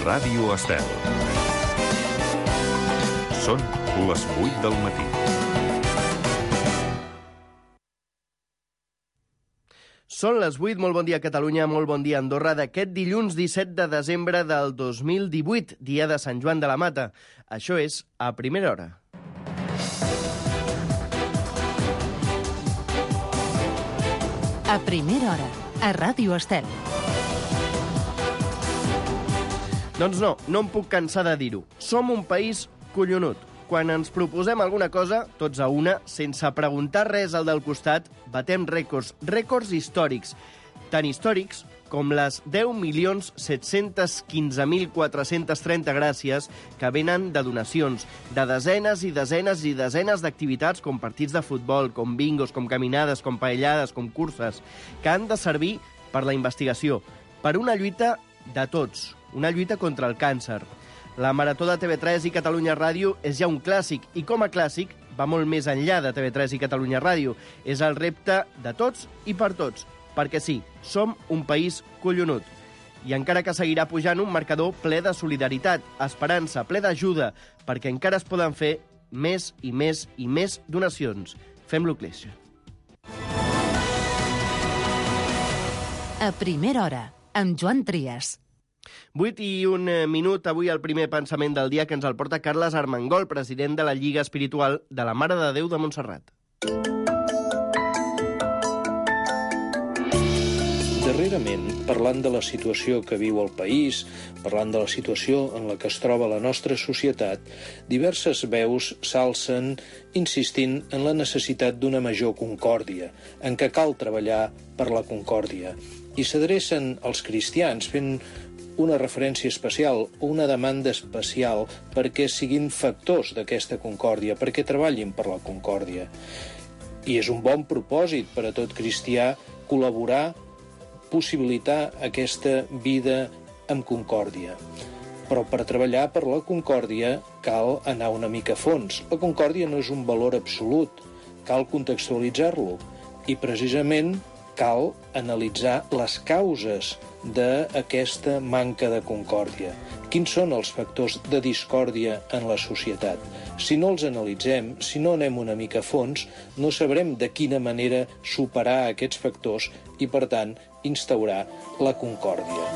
Ràdio Estel. Són les 8 del matí. Són les 8, molt bon dia Catalunya, molt bon dia Andorra, d'aquest dilluns 17 de desembre del 2018, dia de Sant Joan de la Mata. Això és A Primera Hora. A Primera Hora, a Ràdio Estel. Doncs no em puc cansar de dir-ho. Som un país collonut. Quan ens proposem alguna cosa, tots a una, sense preguntar res al del costat, batem rècords històrics. Tan històrics com les 10.715.430 gràcies que venen de donacions, de desenes i desenes i desenes d'activitats com partits de futbol, com bingos, com caminades, com paellades, com curses, que han de servir per la investigació, per una lluita de tots, una lluita contra el càncer. La Marató de TV3 i Catalunya Ràdio és ja un clàssic, i com a clàssic va molt més enllà de TV3 i Catalunya Ràdio. És el repte de tots i per tots, perquè sí, som un país collonut. I encara que seguirà pujant un marcador ple de solidaritat, esperança, ple d'ajuda, perquè encara es poden fer més i més i més donacions. Fem-lo créixer. A Primera Hora, amb Joan Trias. 8 i un minut, avui el primer pensament del dia que ens el porta Carles Armengol, president de la Lliga Espiritual de la Mare de Déu de Montserrat. Darrerament, parlant de la situació que viu el país, parlant de la situació en la que es troba la nostra societat, diverses veus s'alcen insistint en la necessitat d'una major concòrdia, en què cal treballar per la concòrdia. I s'adrecen als cristians fent una referència especial o una demanda especial perquè siguin factors d'aquesta concòrdia, perquè treballin per la concòrdia. I és un bon propòsit per a tot cristià col·laborar, possibilitar aquesta vida amb concòrdia. Però per treballar per la concòrdia cal anar una mica a fons. La concòrdia no és un valor absolut, cal contextualitzar-lo i precisament cal analitzar les causes d'aquesta manca de concòrdia. Quins són els factors de discòrdia en la societat? Si no els analitzem, si no anem una mica a fons, no sabrem de quina manera superar aquests factors i, per tant, instaurar la concòrdia.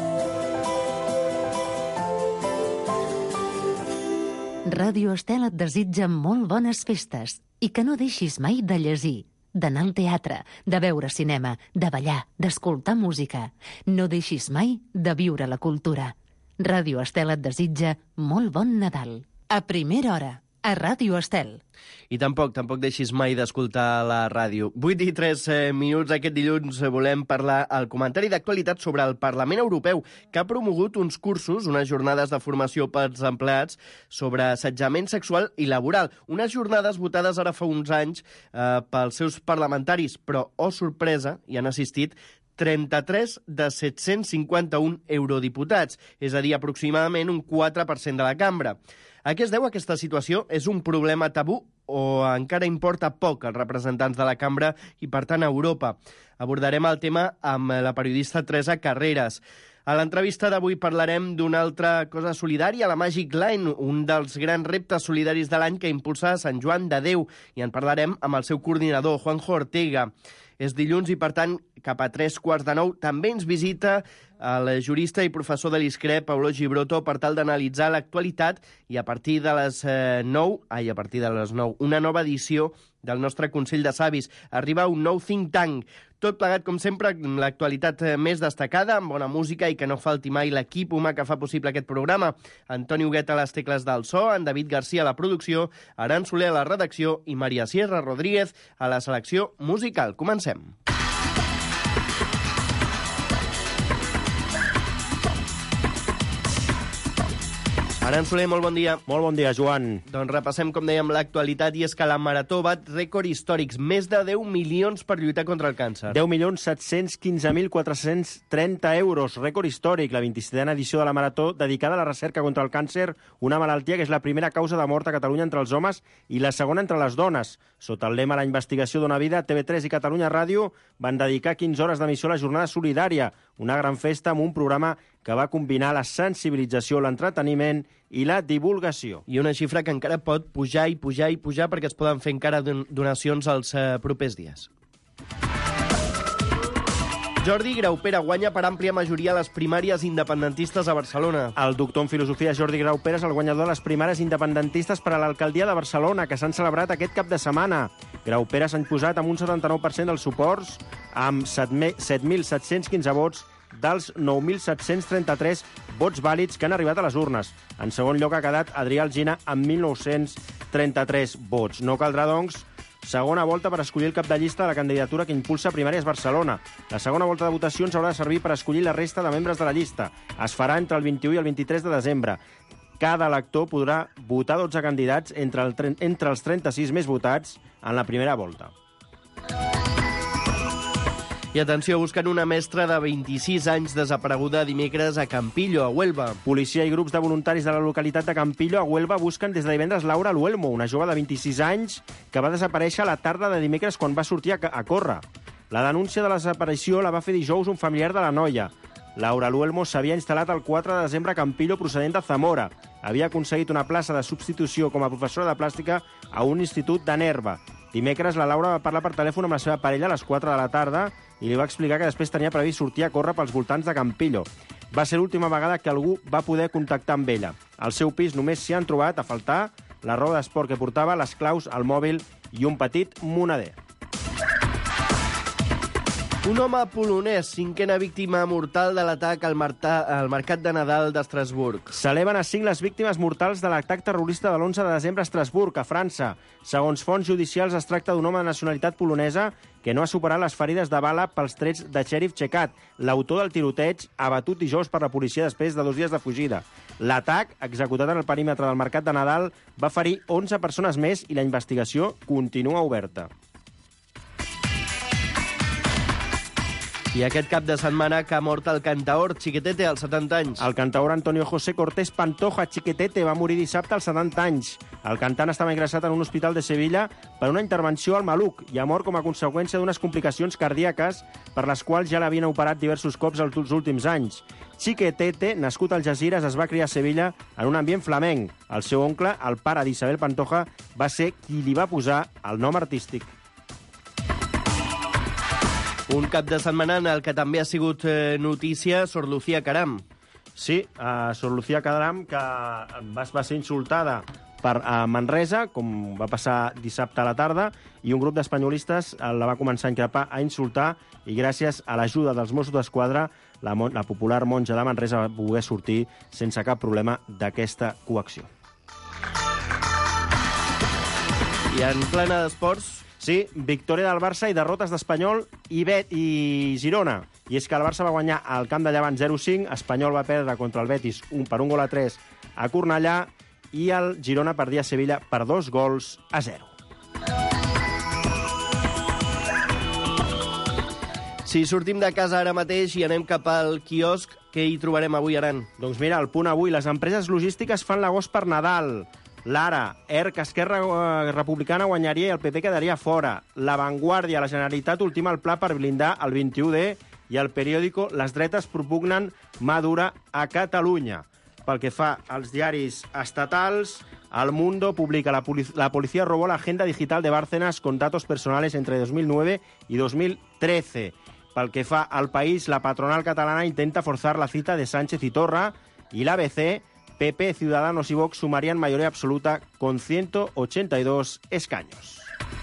Ràdio Estel et desitja molt bones festes i que no deixis mai de llegir, d'anar al teatre, de veure cinema, de ballar, d'escoltar música. No deixis mai de viure la cultura. Ràdio Estel et desitja molt bon Nadal. A Primera Hora, a Ràdio Estel. I tampoc deixis mai d'escoltar la ràdio. 8 i 3 minuts aquest dilluns volem parlar al comentari d'actualitat sobre el Parlament Europeu, que ha promogut uns cursos, unes jornades de formació pels empleats sobre assetjament sexual i laboral. Unes jornades votades ara fa uns anys pels seus parlamentaris, però, oh sorpresa, hi han assistit 33 de 751 eurodiputats, és a dir, aproximadament un 4% de la cambra. A què es deu aquesta situació? És un problema tabú o encara importa poc als representants de la cambra i, per tant, a Europa? Abordarem el tema amb la periodista Teresa Carreras. A l'entrevista d'avui parlarem d'una altra cosa solidària, la Magic Line, un dels grans reptes solidaris de l'any que impulsa Sant Joan de Déu, i en parlarem amb el seu coordinador, Juanjo Ortega. És dilluns i, per tant, cap a 3:45 també ens visita el jurista i professor de l'ISCRE, Paulo Gibroto, per tal d'analitzar l'actualitat i a partir de les 9, una nova edició del nostre Consell de Savis. Arriba un nou think tank. Tot plegat, com sempre, amb l'actualitat més destacada, amb bona música i que no falti mai l'equip humà que fa possible aquest programa. Antoni Huguet a les tecles del so, en David Garcia a la producció, Aran Soler a la redacció i Maria Sierra Rodríguez a la selecció musical. Comencem. Aran Soler, molt bon dia. Molt bon dia, Joan. Doncs repassem, com dèiem, l'actualitat, i és que la Marató bat rècord històrics. Més de 10 milions per lluitar contra el càncer. 10.715.430 euros, rècord històric. La 27a edició de la Marató dedicada a la recerca contra el càncer, una malaltia que és la primera causa de mort a Catalunya entre els homes i la segona entre les dones. Sota el lema La investigació dona vida, TV3 i Catalunya Ràdio van dedicar 15 hores d'emissió a la jornada solidària, una gran festa amb un programa que va combinar la sensibilització, l'entreteniment i la divulgació. I una xifra que encara pot pujar i pujar i pujar perquè es poden fer encara donacions els propers dies. Jordi Graupera guanya per àmplia majoria les primàries independentistes a Barcelona. El doctor en filosofia Jordi Graupera és el guanyador de les primàries independentistes per a l'alcaldia de Barcelona, que s'han celebrat aquest cap de setmana. Graupera s'ha imposat amb un 79% dels suports, amb 7.715 vots dels 9.733 vots vàlids que han arribat a les urnes. En segon lloc ha quedat Adrià Alsina amb 1.933 vots. No caldrà, doncs, segona volta per escollir el cap de llista de la candidatura que impulsa Primàries Barcelona. La segona volta de votacions haurà de servir per escollir la resta de membres de la llista. Es farà entre el 21 i el 23 de desembre. Cada elector podrà votar 12 candidats entre els 36 més votats en la primera volta. I atenció, busquen una mestra de 26 anys desapareguda dimecres a Campillo, a Huelva. Policia i grups de voluntaris de la localitat de Campillo, a Huelva, busquen des de divendres Laura Luelmo, una jove de 26 anys que va desaparèixer a la tarda de dimecres quan va sortir a córrer. La denúncia de la desaparició la va fer dijous un familiar de la noia. Laura Luelmo s'havia instal·lat el 4 de desembre a Campillo procedent de Zamora. Havia aconseguit una plaça de substitució com a professora de plàstica a un institut de Nerva. Dimecres la Laura va parlar per telèfon amb la seva parella a les 4 de la tarda i li va explicar que després tenia previst sortir a córrer pels voltants de Campillo. Va ser l'última vegada que algú va poder contactar amb ella. Al seu pis només s'hi han trobat, a faltar, la roba d'esport que portava, les claus, el mòbil i un petit moneder. Un home polonès, cinquena víctima mortal de l'atac al mercat de Nadal d'Estrasburg. S'eleven a 5 les víctimes mortals de l'atac terrorista de l'11 de desembre a Estrasburg, a França. Segons fonts judicials, es tracta d'un home de nacionalitat polonesa que no ha superat les ferides de bala pels trets de Sheriff Chekat, l'autor del tiroteig abatut dijous per la policia després de 2 dies de fugida. L'atac, executat en el perímetre del mercat de Nadal, va ferir 11 persones més i la investigació continua oberta. I aquest cap de setmana que ha mort el cantaor Chiquetete, als 70 anys. El cantaor Antonio José Cortés Pantoja Chiquetete va morir dissabte als 70 anys. El cantant estava ingressat en un hospital de Sevilla per una intervenció al maluc i ha mort com a conseqüència d'unes complicacions cardíaques per les quals ja l'havien operat diversos cops els últims anys. Chiquetete, nascut al Algesires, es va criar a Sevilla en un ambient flamenc. El seu oncle, el pare d'Isabel Pantoja, va ser qui li va posar el nom artístic. Un cap de setmana en el que també ha sigut notícia Sor Lucía Caram. Sí, Sor Lucía Caram, que va ser insultada a Manresa, com va passar dissabte a la tarda, i un grup d'espanyolistes la va començar a increpar, a insultar, i gràcies a l'ajuda dels Mossos d'Esquadra, la popular monja de Manresa va poder sortir sense cap problema d'aquesta coacció. I en plena d'esports... Sí, victòria del Barça i derrotes d'Espanyol i Girona. I és que el Barça va guanyar al camp de Llevant 0-5, Espanyol va perdre contra el Betis per 1-3 a Cornellà i el Girona perdia a Sevilla per 2-0. Si sortim de casa ara mateix i anem cap al quiosc, què hi trobarem avui, Aran? Doncs mira, al punt avui, les empreses logístiques fan l'agost per Nadal. L'Ara, ERC, Esquerra Republicana guanyaria i el PP quedaria fora. La Vanguardia, la Generalitat ultima el pla per blindar el 21D i el periòdico Les dretes propugnen mà dura a Catalunya. Pel que fa als diaris estatals, El Mundo publica la policía robó la agenda digital de Bárcenas con datos personales entre 2009 y 2013. Pel que fa al País, la patronal catalana intenta forzar la cita de Sánchez y Torra i l'ABC, PP, Ciudadanos y Vox sumarían mayoría absoluta con 182 escaños.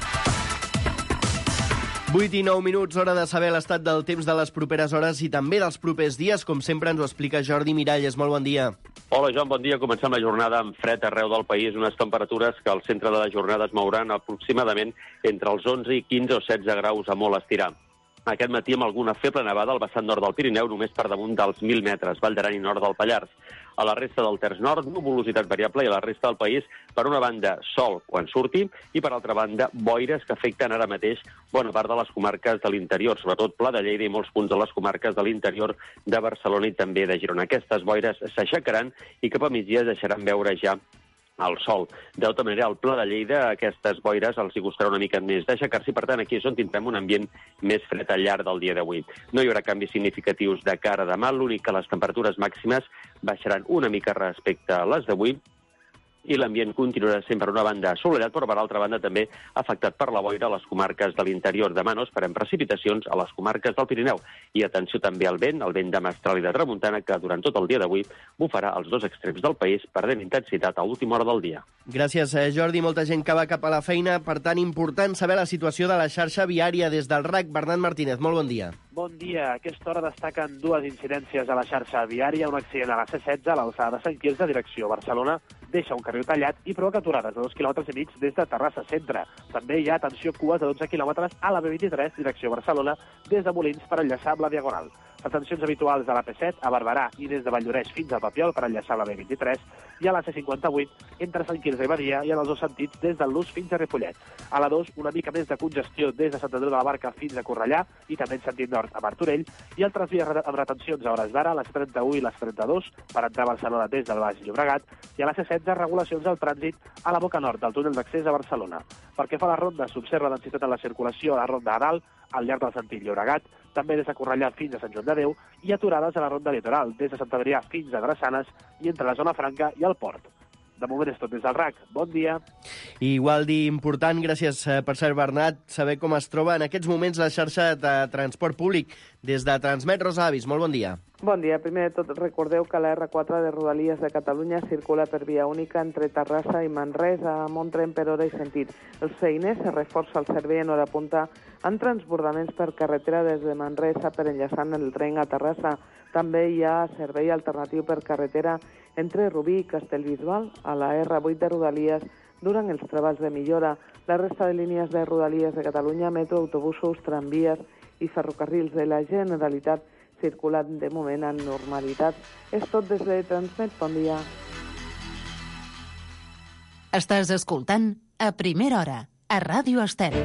8 i 9 minuts, hora de saber l'estat del temps de les properes hores i també dels propers dies. Com sempre ens ho explica Jordi Miralles. Molt bon dia. Hola, Joan, bon dia. Comencem la jornada amb fred arreu del país, unes temperatures que al centre de la jornada es mouran aproximadament entre els 11 i 15 o 16 graus a molt estirar. Aquest matí amb alguna feble nevada al vessant nord del Pirineu, només per damunt dels 1.000 metres, Vall d'Aran i nord del Pallars. A la resta del terç nord, nuvolositat variable, i a la resta del país, per una banda, sol quan surti, i per altra banda, boires que afecten ara mateix bona part de les comarques de l'interior, sobretot Pla de Lleida i molts punts de les comarques de l'interior de Barcelona i també de Girona. Aquestes boires s'aixecaran i cap a migdia deixaran veure ja al sol. De tota manera, al Pla de Lleida aquestes boires els hi costarà una mica més d'aixecar-s'hi, per tant, aquí és on tindrem un ambient més fred al llarg del dia d'avui. No hi haurà canvis significatius de cara a demà, l'únic que les temperatures màximes baixaran una mica respecte a les d'avui, i l'ambient continuarà sent per una banda assolellat, però per altra banda també afectat per la boira a les comarques de l'interior. Demà no esperem precipitacions a les comarques del Pirineu. I atenció també al vent de mestral i de tramuntana, que durant tot el dia d'avui bufarà als dos extrems del país, perdent intensitat a última hora del dia. Gràcies, Jordi. Molta gent que va cap a la feina. Per tant, important saber la situació de la xarxa viària des del RAC. Bernat Martínez, molt bon dia. Bon dia. A aquesta hora destaquen dues incidències a la xarxa viària. Un accident a la C16 a l'alçada de Sant Quirze, direcció Barcelona, deixa un carril tallat i provoca aturades de 2,5 quilòmetres des de Terrassa Centre. També hi ha, atenció, cues de 12 quilòmetres a la B23, direcció Barcelona, des de Molins per enllaçar amb la Diagonal. Atencions habituals a la P7, a Barberà i des de Valldoreix fins al Papiol per enllaçar la B23 i a la C58 entre Sant Quirze i Badia i en els dos sentits des del Luz fins a Ripollet. A la 2, una mica més de congestió des de Sant Andreu de la Barca fins a Cornellà i també en sentit nord a Martorell i altres vies amb retencions a hores d'ara, les 31 i les 32 per entrar a Barcelona des del Baix Llobregat i a la C16 regulacions al trànsit a la boca nord del túnel d'accés a Barcelona. Pel que fa a la ronda, s'observa densitat en la circulació a la ronda a dalt, al llarg del sentit Llobregat, també des de Cornellà fins a Sant Joan de Déu i aturades a la ronda litoral, des de Sant Adrià fins a Drassanes i entre la zona franca i el port. De moment és tot des del RAC. Bon dia. I igual d'important, gràcies per ser, Bernat, saber com es troba en aquests moments la xarxa de transport públic. Des de Transmet, Rosa Avis, molt bon dia. Bon dia. Primer de tot, recordeu que la R4 de Rodalies de Catalunya circula per via única entre Terrassa i Manresa, amb un tren per hora i sentit. Els feiners se reforça el servei en hora punta en transbordaments per carretera des de Manresa per enllaçant el tren a Terrassa. També hi ha servei alternatiu per carretera entre Rubí i Castellbisbal a la R8 de Rodalies durant els treballs de millora. La resta de línies de Rodalies de Catalunya, metro, autobusos, tramvies i ferrocarrils de la Generalitat circulant de moment en normalitat. És tot des de Transmet. Bon dia. Estàs escoltant A Primera Hora, a Ràdio Estel.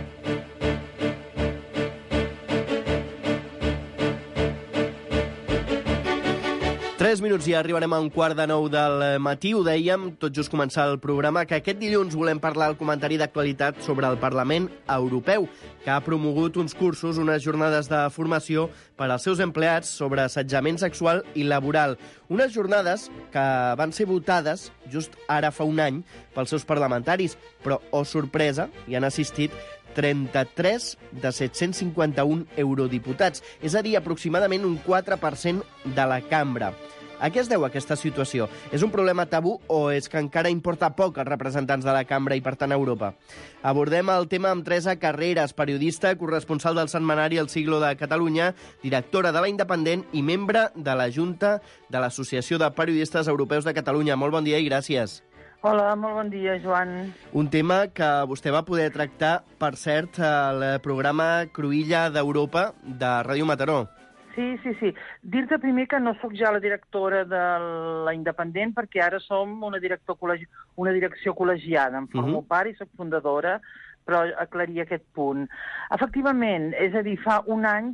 3 minuts i arribarem a 8:45 del matí. Ho dèiem, tot just començar el programa, que aquest dilluns volem parlar al comentari d'actualitat sobre el Parlament Europeu, que ha promogut uns cursos, unes jornades de formació per als seus empleats sobre assetjament sexual i laboral. Unes jornades que van ser votades just ara fa un any pels seus parlamentaris, però, oh sorpresa, hi han assistit 33 de 751 eurodiputats, és a dir, aproximadament un 4% de la cambra. A què es deu aquesta situació? És un problema tabú o és que encara importa poc als representants de la cambra i, per tant, a Europa? Abordem el tema amb Teresa Carreras, periodista, corresponsal del setmanari El Siglo de Catalunya, directora de La Independent i membre de la Junta de l'Associació de Periodistes Europeus de Catalunya. Molt bon dia i gràcies. Hola, molt bon dia, Joan. Un tema que vostè va poder tractar, per cert, al programa Cruïlla d'Europa de Ràdio Mataró. Sí. Dir-te primer que no sóc ja la directora de La Independent, perquè ara som una direcció col·legiada. En formo part i soc fundadora, però aclarir aquest punt. Efectivament, és a dir, fa un any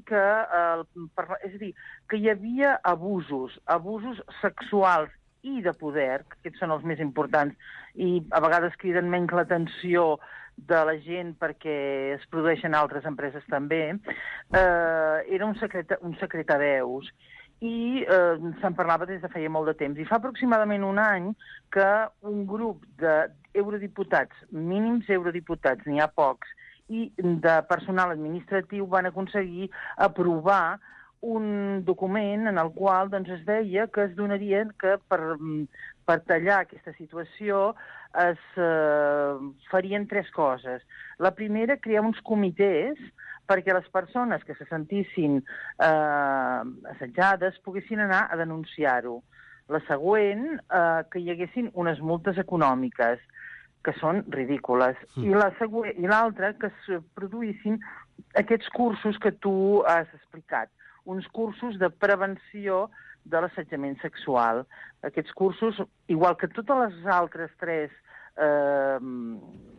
que hi havia abusos sexuals i de poder, que aquests són els més importants, i a vegades criden menys l'atenció de la gent perquè es produeixen altres empreses també, era un secret a veus i se'n parlava des de feia molt de temps. I fa aproximadament un any que un grup d'eurodiputats, mínims eurodiputats, n'hi ha pocs, i de personal administratiu van aconseguir aprovar un document en el qual es deia que es donarien que per tallar aquesta situació es farien 3 coses. La primera, crear uns comitès perquè les persones que se sentissin assetjades poguessin anar a denunciar-ho. La següent, que hi haguessin unes multes econòmiques, que són ridícules. I l'altra, que es produïssin aquests cursos que tu has explicat, uns cursos de prevenció de l'assetjament sexual. Aquests cursos, igual que totes les altres 3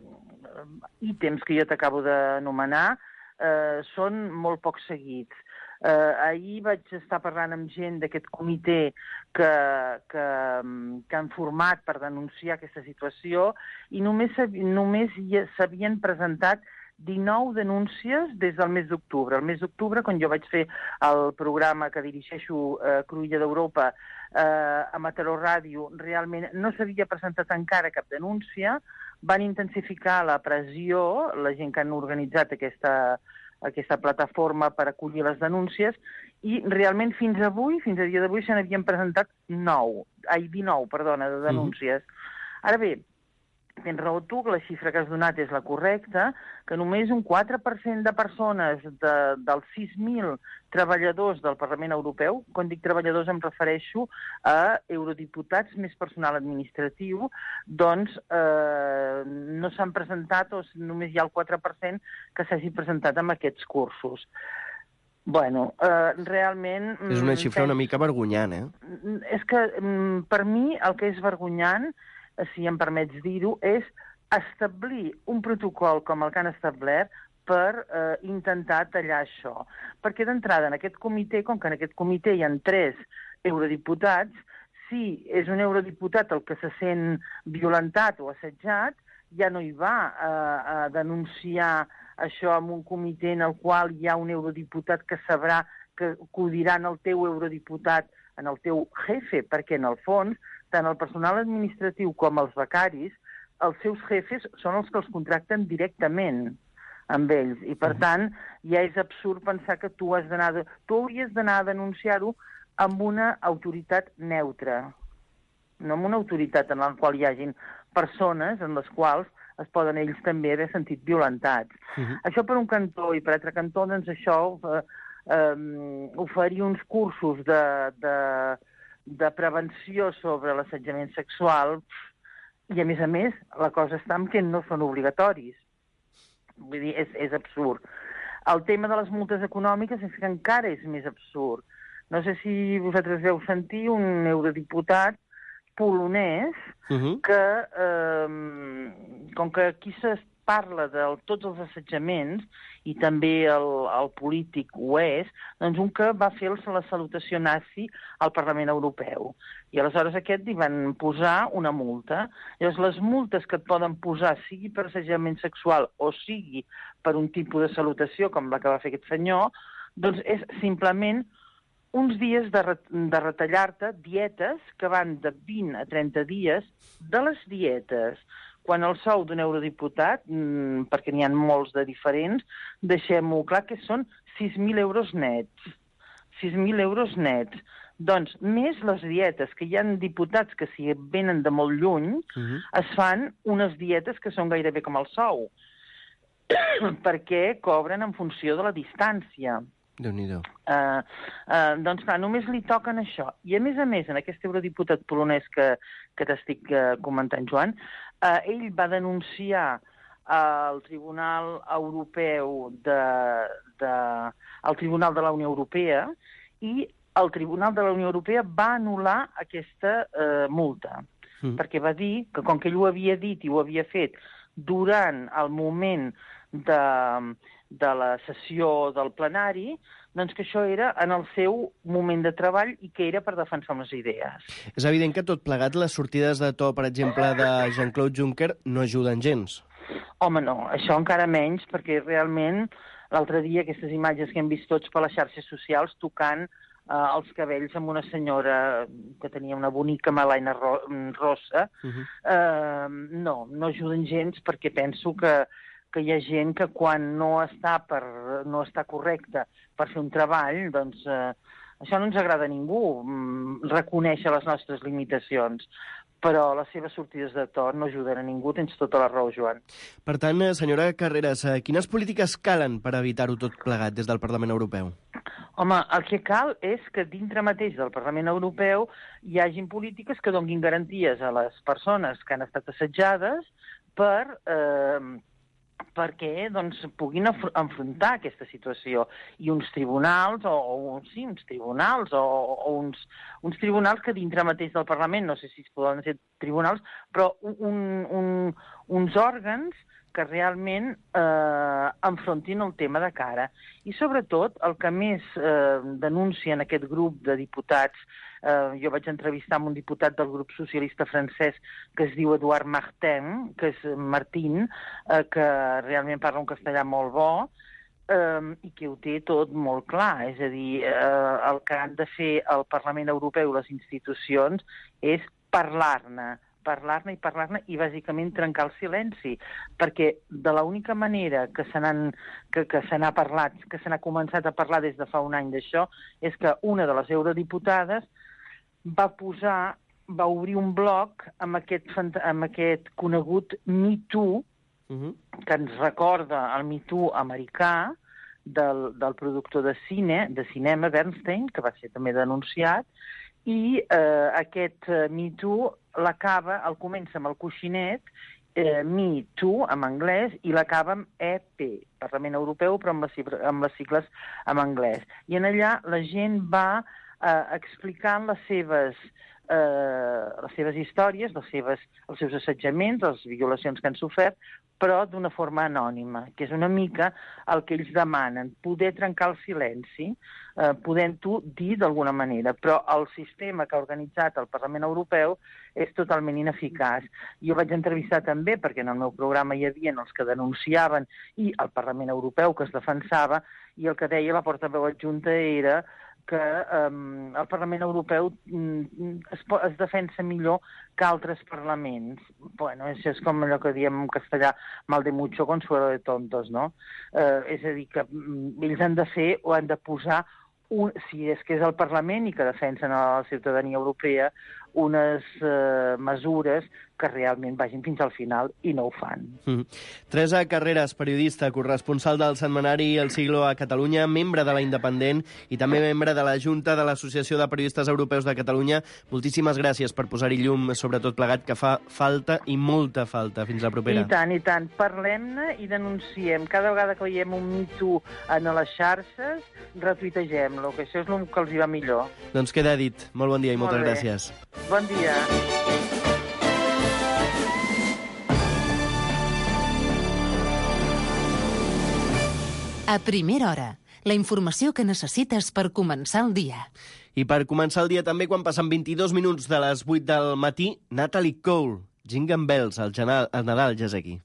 ítems que jo t'acabo d'anomenar, són molt poc seguits. Ahir vaig estar parlant amb gent d'aquest comitè que han format per denunciar aquesta situació i només s'havien presentat 19 denúncies des del mes d'octubre. El mes d'octubre, quan jo vaig fer el programa que dirigeixo, Cruïlla d'Europa, a Mataró Ràdio, realment no s'havia presentat encara cap denúncia. Van intensificar la pressió, la gent que han organitzat aquesta plataforma per acollir les denúncies, i realment fins a dia d'avui, se n'havien presentat 19 de denúncies. Ara bé, tens raó tu, que la xifra que has donat és la correcta, que només un 4% de persones dels 6.000 treballadors del Parlament Europeu, quan dic treballadors em refereixo a eurodiputats més personal administratiu, doncs no s'han presentat, o només hi ha el 4% que s'hagi presentat en aquests cursos. Bueno, realment... És una xifra una mica vergonyant, És que per mi el que és vergonyant, si em permets dir-ho, és establir un protocol com el que han establert per intentar tallar això. Perquè d'entrada, en aquest comitè, com que en aquest comitè hi ha 3 eurodiputats, si és un eurodiputat el que se sent violentat o assetjat, ja no hi va a denunciar això en un comitè en el qual hi ha un eurodiputat que sabrà que ho dirà en el teu eurodiputat, en el teu jefe, perquè en el fons tant el personal administratiu com els becaris, els seus jefes són els que els contracten directament amb ells. I, per tant, ja és absurd pensar que tu hauries d'anar a denunciar-ho amb una autoritat neutra, no amb una autoritat en la qual hi hagin persones en les quals es poden ells també haver sentit violentats. Això per un cantó, i per altre cantó, doncs això, oferir uns cursos de prevenció sobre l'assetjament sexual, i a més, la cosa està en que no són obligatoris. Vull dir, és absurd. El tema de les multes econòmiques és que encara és més absurd. No sé si vosaltres veu sentir un eurodiputat polonès que, com que aquí se parla de tots els assetjaments, i també el polític ho és, doncs un que va fer la salutació nazi al Parlament Europeu. I aleshores aquest hi van posar una multa. Llavors, les multes que et poden posar, sigui per assetjament sexual o sigui per un tipus de salutació, com la que va fer aquest senyor, doncs és simplement uns dies de retallar-te dietes que van de 20 a 30 dies de les dietes. Quan el sou d'un eurodiputat, perquè n'hi ha molts de diferents, deixem-ho clar que són 6.000 euros nets. 6.000 euros nets. Doncs, més les dietes, que hi ha diputats que si venen de molt lluny, es fan unes dietes que són gairebé com el sou, perquè cobren en funció de la distància. Déu-n'hi-do. Doncs clar, només li toquen això. I a més, en aquest eurodiputat polonès que t'estic comentant, Joan, ell va denunciar al Tribunal Europeu al Tribunal de la Unió Europea, i el Tribunal de la Unió Europea va anul·lar aquesta multa, perquè va dir que com que ell ho havia dit i ho havia fet durant el moment de la sessió del plenari, doncs que això era en el seu moment de treball i que era per defensar unes idees. És evident que tot plegat, les sortides de to, per exemple, de Jean-Claude Juncker no ajuden gens. Home, no, això encara menys, perquè realment l'altre dia aquestes imatges que hem vist tots per les xarxes socials tocant els cabells amb una senyora que tenia una bonica melaina rossa, no ajuden gens, perquè penso que hi ha gent que quan no està correcta per fer un treball, doncs això no ens agrada a ningú, reconèixer les nostres limitacions, però les seves sortides de to no ajuden a ningú, tens tota la raó, Joan. Per tant, senyora Carreras, quines polítiques calen per evitar-ho tot plegat des del Parlament Europeu? Home, el que cal és que dintre mateix del Parlament Europeu hi hagin polítiques que donin garanties a les persones que han estat assetjades perquè doncs, puguin enfrontar aquesta situació. I uns tribunals, uns tribunals que dintre mateix del Parlament, no sé si es poden ser tribunals, però uns òrgans que realment enfrontin el tema de cara. I sobretot el que més denuncia en aquest grup de diputats, jo vaig entrevistar amb un diputat del grup socialista francès que es diu Eduard Martin, que és Martín, que realment parla un castellà molt bo, i que ho té tot molt clar. És a dir, el que han de fer el Parlament Europeu i les institucions és parlar-ne i bàsicament trencar el silenci, perquè de l'única manera que se n'ha parlat, que se n'ha començat a parlar des de fa un any d'això, és que una de les eurodiputades va obrir un blog amb aquest conegut Me Too, que ens recorda el Me Too americà del productor de cinema Bernstein, que va ser també denunciat, i aquest Me Too el comença amb el coixinet, Me Too, en anglès, i l'acaba amb EP, Parlament Europeu, però amb les sigles en anglès. I en allà la gent va explicant les seves històries, els seus assetjaments, les violacions que han sofert, però d'una forma anònima, que és una mica el que ells demanen, poder trencar el silenci, podent-ho dir d'alguna manera, però el sistema que ha organitzat el Parlament Europeu és totalment ineficaç. Jo vaig entrevistar també, perquè en el meu programa hi havia els que denunciaven i el Parlament Europeu que es defensava, i el que deia la portaveu adjunta era que el Parlament Europeu es defensa millor que altres parlaments. Bueno, això és com allò que diem en castellà, mal de mucho, consuelo de tontos, no? És a dir, que ells han de fer o han de posar, si és que és el Parlament i que defensen a la ciutadania europea, unes mesures que realment vagin fins al final i no ho fan. Teresa Carreras, periodista, corresponsal del setmanari El Siglo a Catalunya, membre de La Independent i també membre de la Junta de l'Associació de Periodistes Europeus de Catalunya. Moltíssimes gràcies per posar-hi llum sobre tot plegat, que fa falta i molta falta. Fins la propera. I tant. Parlem-ne i denunciem. Cada vegada que veiem un Me Too a les xarxes, retuitegem-lo, que això és el que els hi va millor. Doncs queda dit. Molt bon dia i moltes gràcies. Bon dia. A primera hora, la informació que necessites per començar el dia. I per començar el dia també, quan passen 22 minuts de les 8 del matí, Natalie Cole, Jingle Bells, el Nadal ja és aquí.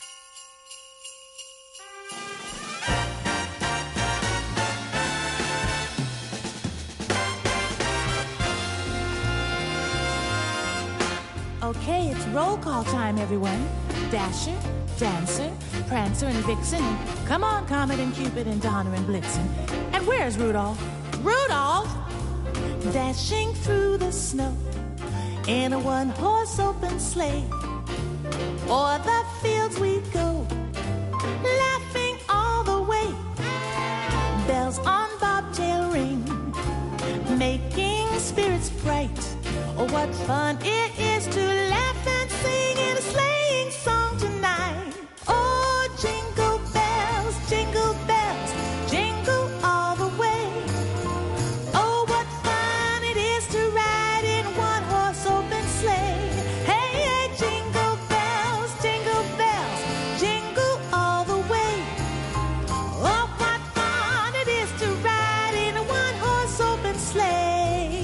Okay, it's roll call time, everyone. Dasher, Dancer, Prancer, and Vixen. And come on, Comet and Cupid and Donner and Blitzen. And where's Rudolph? Rudolph! Dashing through the snow in a one-horse open sleigh. O'er the fields we go, laughing all the way. Bells on bobtail ring, making spirits bright. Oh, what fun it is to laugh and sing in a sleighing song tonight. Oh, jingle bells, jingle all the way. Oh, what fun it is to ride in one-horse open sleigh. Hey, hey, jingle bells, jingle all the way. Oh, what fun it is to ride in a one-horse open sleigh.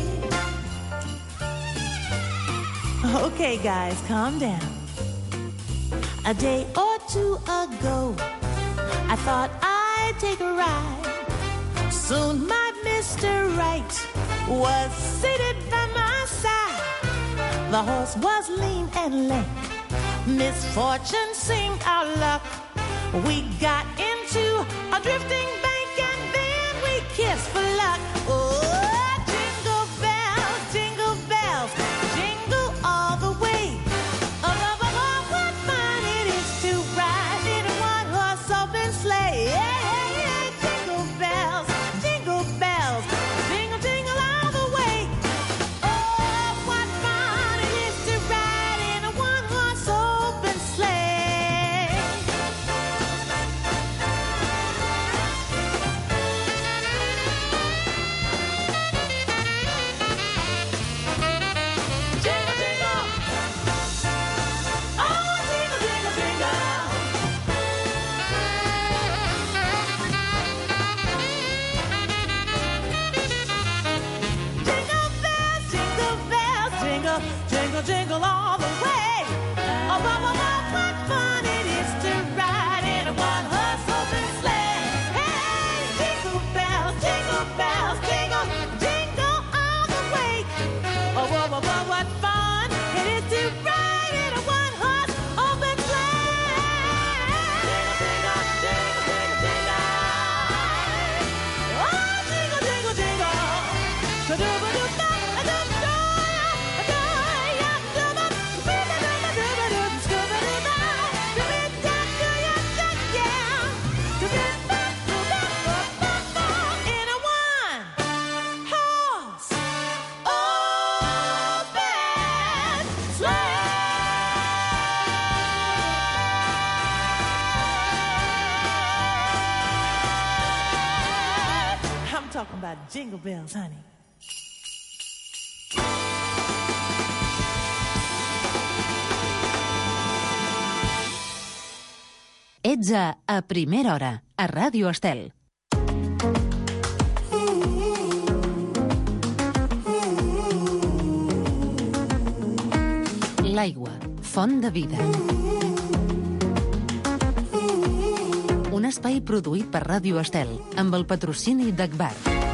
Okay, guys, calm down. A day or two ago, I thought I'd take a ride. Soon my Mr. Right was seated by my side. The horse was lean and lank. Misfortune seemed our luck. We got into a drifting bank and then we kissed for luck. Oh, jingle bells, jingle all the way. Oh, what fun it is to ride in a one-horse open sleigh. Yeah, jingle bells, jingle, jingle all the way. Oh, what fun it is to ride in a one-horse open sleigh. Talking about jingle bells, honey. Ets a Primera Hora, a Ràdio Estel. L'aigua, font de vida. Un espai produït per Ràdio Estel, amb el patrocini d'Agbar.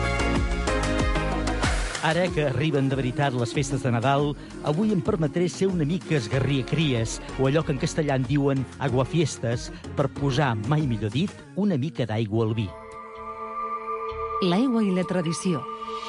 Ara que arriben de veritat les festes de Nadal, avui em permetré ser una mica esgarriacries, o allò que en castellà en diuen aguafiestes, per posar, mai millor dit, una mica d'aigua al vi. L'aigua i la tradició.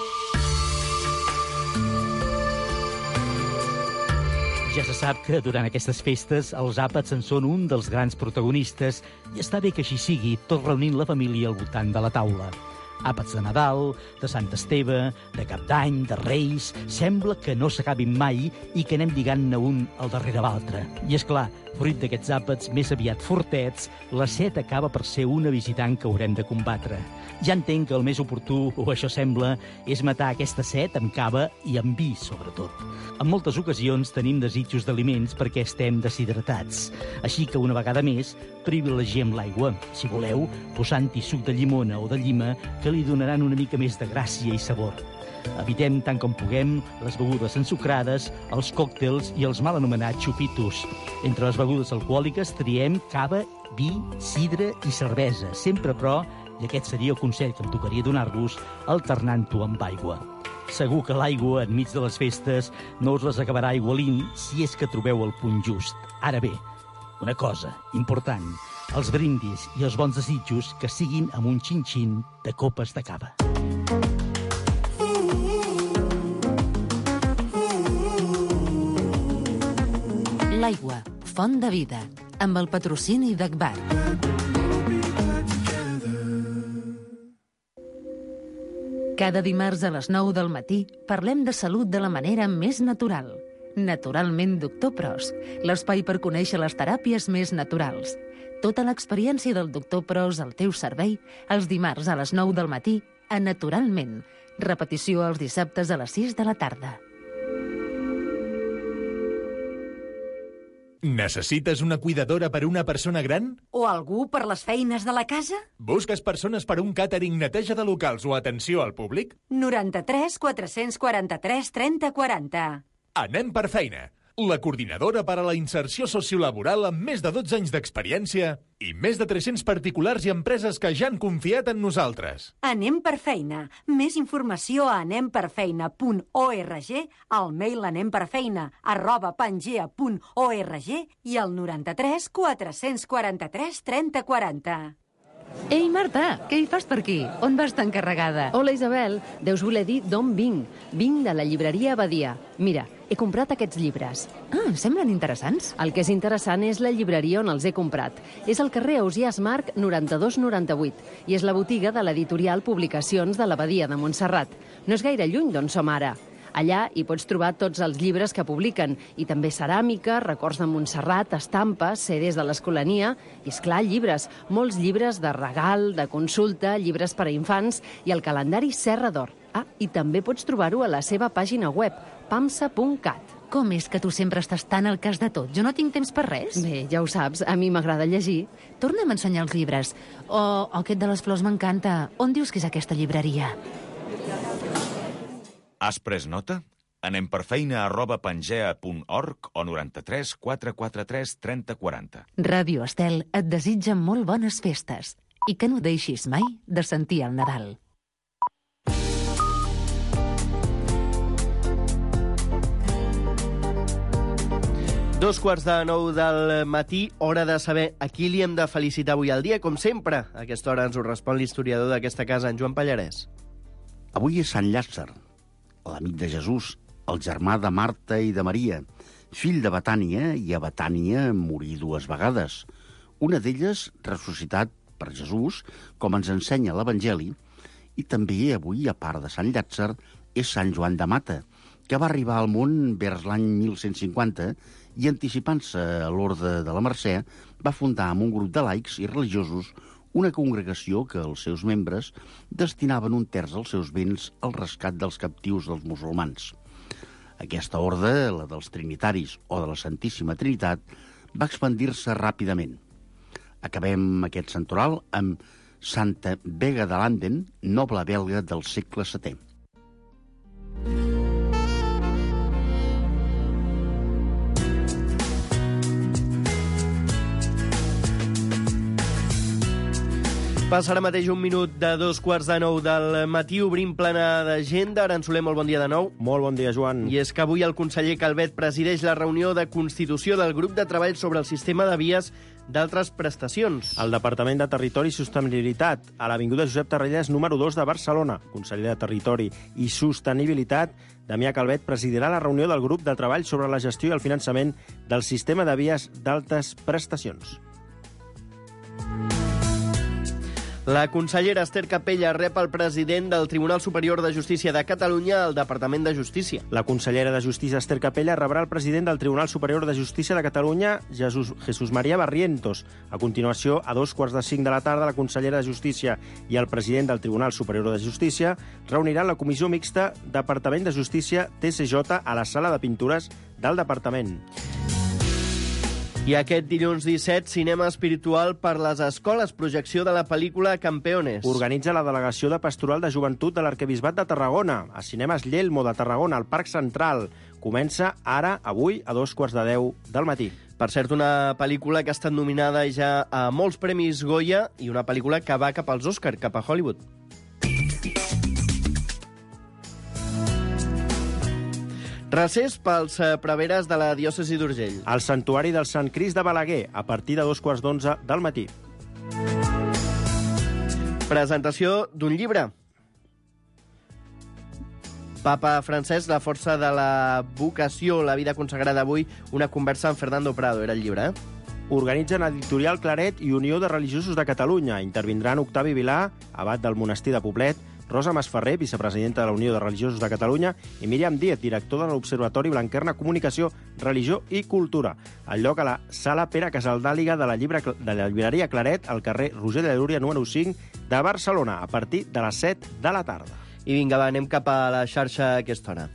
Ja se sap que durant aquestes festes els àpats en són un dels grans protagonistes i està bé que així sigui, tot reunint la família al voltant de la taula. Àpats de Nadal, de Sant Esteve, de Cap d'Any, de Reis... Sembla que no s'acabin mai i que anem lligant-ne un al darrere l'altre. I és clar, fruit d'aquests àpats més aviat fortets, la set acaba per ser una visitant que haurem de combatre. Ja entenc que el més oportú, o això sembla, és matar aquesta set amb cava i amb vi, sobretot. En moltes ocasions tenim desitjos d'aliments perquè estem deshidratats. Així que una vegada més, privilegiem l'aigua, si voleu, posant-hi suc de llimona o de llima que li donaran una mica més de gràcia i sabor. Evitem tant com puguem les begudes ensucrades, els còctels i els mal anomenats xupitos. Entre les begudes alcohòliques triem cava, vi, sidra i cervesa, sempre però, i aquest seria el consell que em tocaria donar-vos, alternant-ho amb aigua. Segur que l'aigua, enmig de les festes, no us les acabarà aigualint si és que trobeu el punt just. Ara bé, una cosa important, els brindis i els bons desitjos que siguin amb un xin-xin de copes de cava. L'aigua, font de vida, amb el patrocini d'Agbar. Cada dimarts a les 9 del matí parlem de salut de la manera més natural. Naturalment, Doctor Pros, l'espai per conèixer les teràpies més naturals. Tota l'experiència del Doctor Pros al teu servei, els dimarts a les 9 del matí, a Naturalment. Repetició els dissabtes a les 6 de la tarda. Necessites una cuidadora per a una persona gran? O algú per les feines de la casa? Busques persones per a un càtering, neteja de locals o atenció al públic? 93 443 30 40. Anem per feina. La coordinadora per a la inserció sociolaboral amb més de 12 anys d'experiència i més de 300 particulars i empreses que ja han confiat en nosaltres. Anem per feina. Més informació a anemperfeina.org, al mail anemperfeina@pangea.org i al 93 443 30 40. Ei, Marta, què hi fas per aquí? On vas tan carregada? Hola, Isabel. Deus voler dir d'on vinc. Vinc de la llibreria Abadia. Mira, he comprat aquests llibres. Ah, em semblen interessants. El que és interessant és la llibreria on els he comprat. És al carrer Ausiàs Marc 9298 i és la botiga de l'editorial Publicacions de l'Abadia de Montserrat. No és gaire lluny d'on som ara. Allà hi pots trobar tots els llibres que publiquen, i també ceràmica, records de Montserrat, estampes, CDs de l'Escolania, i, esclar, llibres. Molts llibres de regal, de consulta, llibres per a infants i el calendari Serra d'Or. Ah, i també pots trobar-ho a la seva pàgina web, pamsa.cat. Com és que tu sempre estàs tan al cas de tot? Jo no tinc temps per res. Bé, ja ho saps, a mi m'agrada llegir. Torna'm a ensenyar els llibres. O aquest de les flors m'encanta. On dius que és aquesta llibreria? Has pres nota? Anem per feina@pangea.org o 93 443 30 40. Ràdio Estel et desitja molt bones festes i que no deixis mai de sentir el Nadal. Dos quarts de 9 del matí, hora de saber a qui li hem de felicitar avui al dia. Com sempre, a aquesta hora ens ho respon l'historiador d'aquesta casa, en Joan Pallarès. Avui és Sant Llàtzer, l'amic de Jesús, el germà de Marta i de Maria, fill de Betània, i a Betània morí 2 vegades. Una d'elles ressuscitat per Jesús, com ens ensenya l'Evangeli, i també avui, a part de Sant Llàtzer, és Sant Joan de Mata, que va arribar al món vers l'any 1150 i, anticipant-se a l'Orde de la Mercè, va fundar amb un grup de laics i religiosos una congregació que els seus membres destinaven 1/3 dels seus béns al rescat dels captius dels musulmans. Aquesta orde, la dels Trinitaris o de la Santíssima Trinitat, va expandir-se ràpidament. Acabem aquest santoral amb Santa Vega de Landen, noble belga del segle VII. Passa ara mateix 1 minut de 2:45 del matí. Obrim plana d'agenda. Ara en Soler, molt bon dia de nou. Molt bon dia, Joan. I és que avui el conseller Calvet presideix la reunió de constitució del grup de treball sobre el sistema de vies d'altres prestacions. El Departament de Territori i Sostenibilitat, a l'Avinguda Josep Tarradellas, número 2 de Barcelona. Conseller de Territori i Sostenibilitat, Damià Calvet, presidirà la reunió del grup de treball sobre la gestió i el finançament del sistema de vies d'altes prestacions. La consellera Esther Capella rep el president del Tribunal Superior de Justícia de Catalunya al Departament de Justícia. La consellera de Justícia Esther Capella rebrà el president del Tribunal Superior de Justícia de Catalunya, Jesús María Barrientos. A continuació, a 4:45 de la tarda, la consellera de Justícia i el president del Tribunal Superior de Justícia reuniran la comissió mixta Departament de Justícia TCJ a la sala de pintures del Departament. I aquest dilluns 17, cinema espiritual per les escoles, projecció de la pel·lícula Campeones. Organitza la Delegació de Pastoral de Joventut de l'Arquebisbat de Tarragona, a Cinemes Llelmo de Tarragona, al Parc Central. Comença ara, avui, a 2:15 del matí. Per cert, una pel·lícula que ha estat nominada ja a molts premis Goya i una pel·lícula que va cap als Òscar, cap a Hollywood. Recés pels preveres de la diòcesi d'Urgell. Al Santuari del Sant Crist de Balaguer, a partir de 2:15 del matí. Presentació d'un llibre. Papa Francesc, la força de la vocació, la vida consagrada avui, una conversa amb Fernando Prado, era el llibre, Organitzen Editorial Claret i Unió de Religiosos de Catalunya. Intervindran Octavi Vilà, abat del monestir de Poblet, Rosa Masferrer, vicepresidenta de la Unió de Religiosos de Catalunya, i Míriam Díez, director de l'Observatori Blanquerna Comunicació, Religió i Cultura. El lloc a la sala Pere Casaldàliga de la llibreria Claret, al carrer Roger de Llúria, número 5, de Barcelona, a partir de les 7 de la tarda. I vinga, va, anem cap a la xarxa a aquesta hora.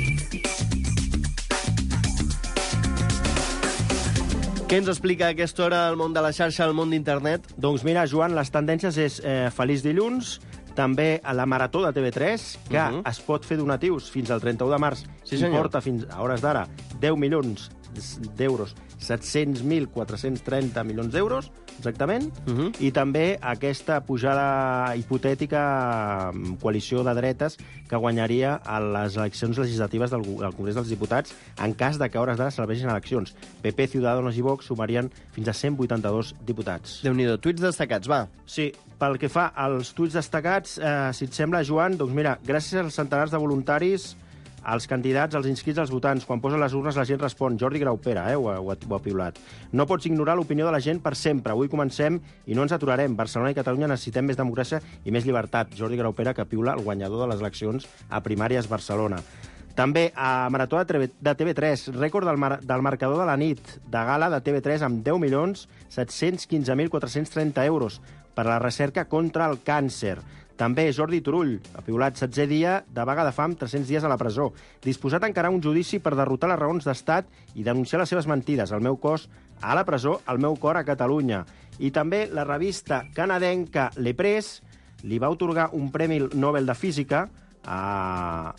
Què ens explica a aquesta hora el món de la xarxa, el món d'internet? Doncs mira, Joan, les tendències és Feliç dilluns, també a la Marató de TV3, que es pot fer donatius fins al 31 de març. Sí, senyor. I porta fins a hores d'ara 10 milions d'euros, 700.430 milions d'euros, exactament, i també aquesta pujada hipotètica coalició de dretes que guanyaria a les eleccions legislatives del Congrés dels Diputats en cas de que a hores d'ara s'eleveixin eleccions. PP, Ciudadanos i Vox sumarien fins a 182 diputats. Déu-n'hi-do, tuits destacats, va. Sí, pel que fa als tuits destacats, si et sembla, Joan, doncs mira, gràcies als centenars de voluntaris, als candidats, als inscrits, als votants, quan posen les urnes la gent respon. Jordi Graupera, ho ha piulat. No pots ignorar l'opinió de la gent per sempre. Avui comencem i no ens aturarem. Barcelona i Catalunya necessitem més democràcia i més llibertat. Jordi Graupera, que piula el guanyador de les eleccions a primàries Barcelona. També a Marató de TV3, rècord del marcador de la nit, de gala de TV3 amb 10.715.430 euros per a la recerca contra el càncer. També Jordi Turull, ha piulat 16è dia de vaga de fam, 300 dies a la presó. Disposat a encarar un judici per derrotar les raons d'estat i denunciar les seves mentides. El meu cos a la presó, el meu cor a Catalunya. I també la revista canadenca Le Press li va atorgar un Premi Nobel de Física a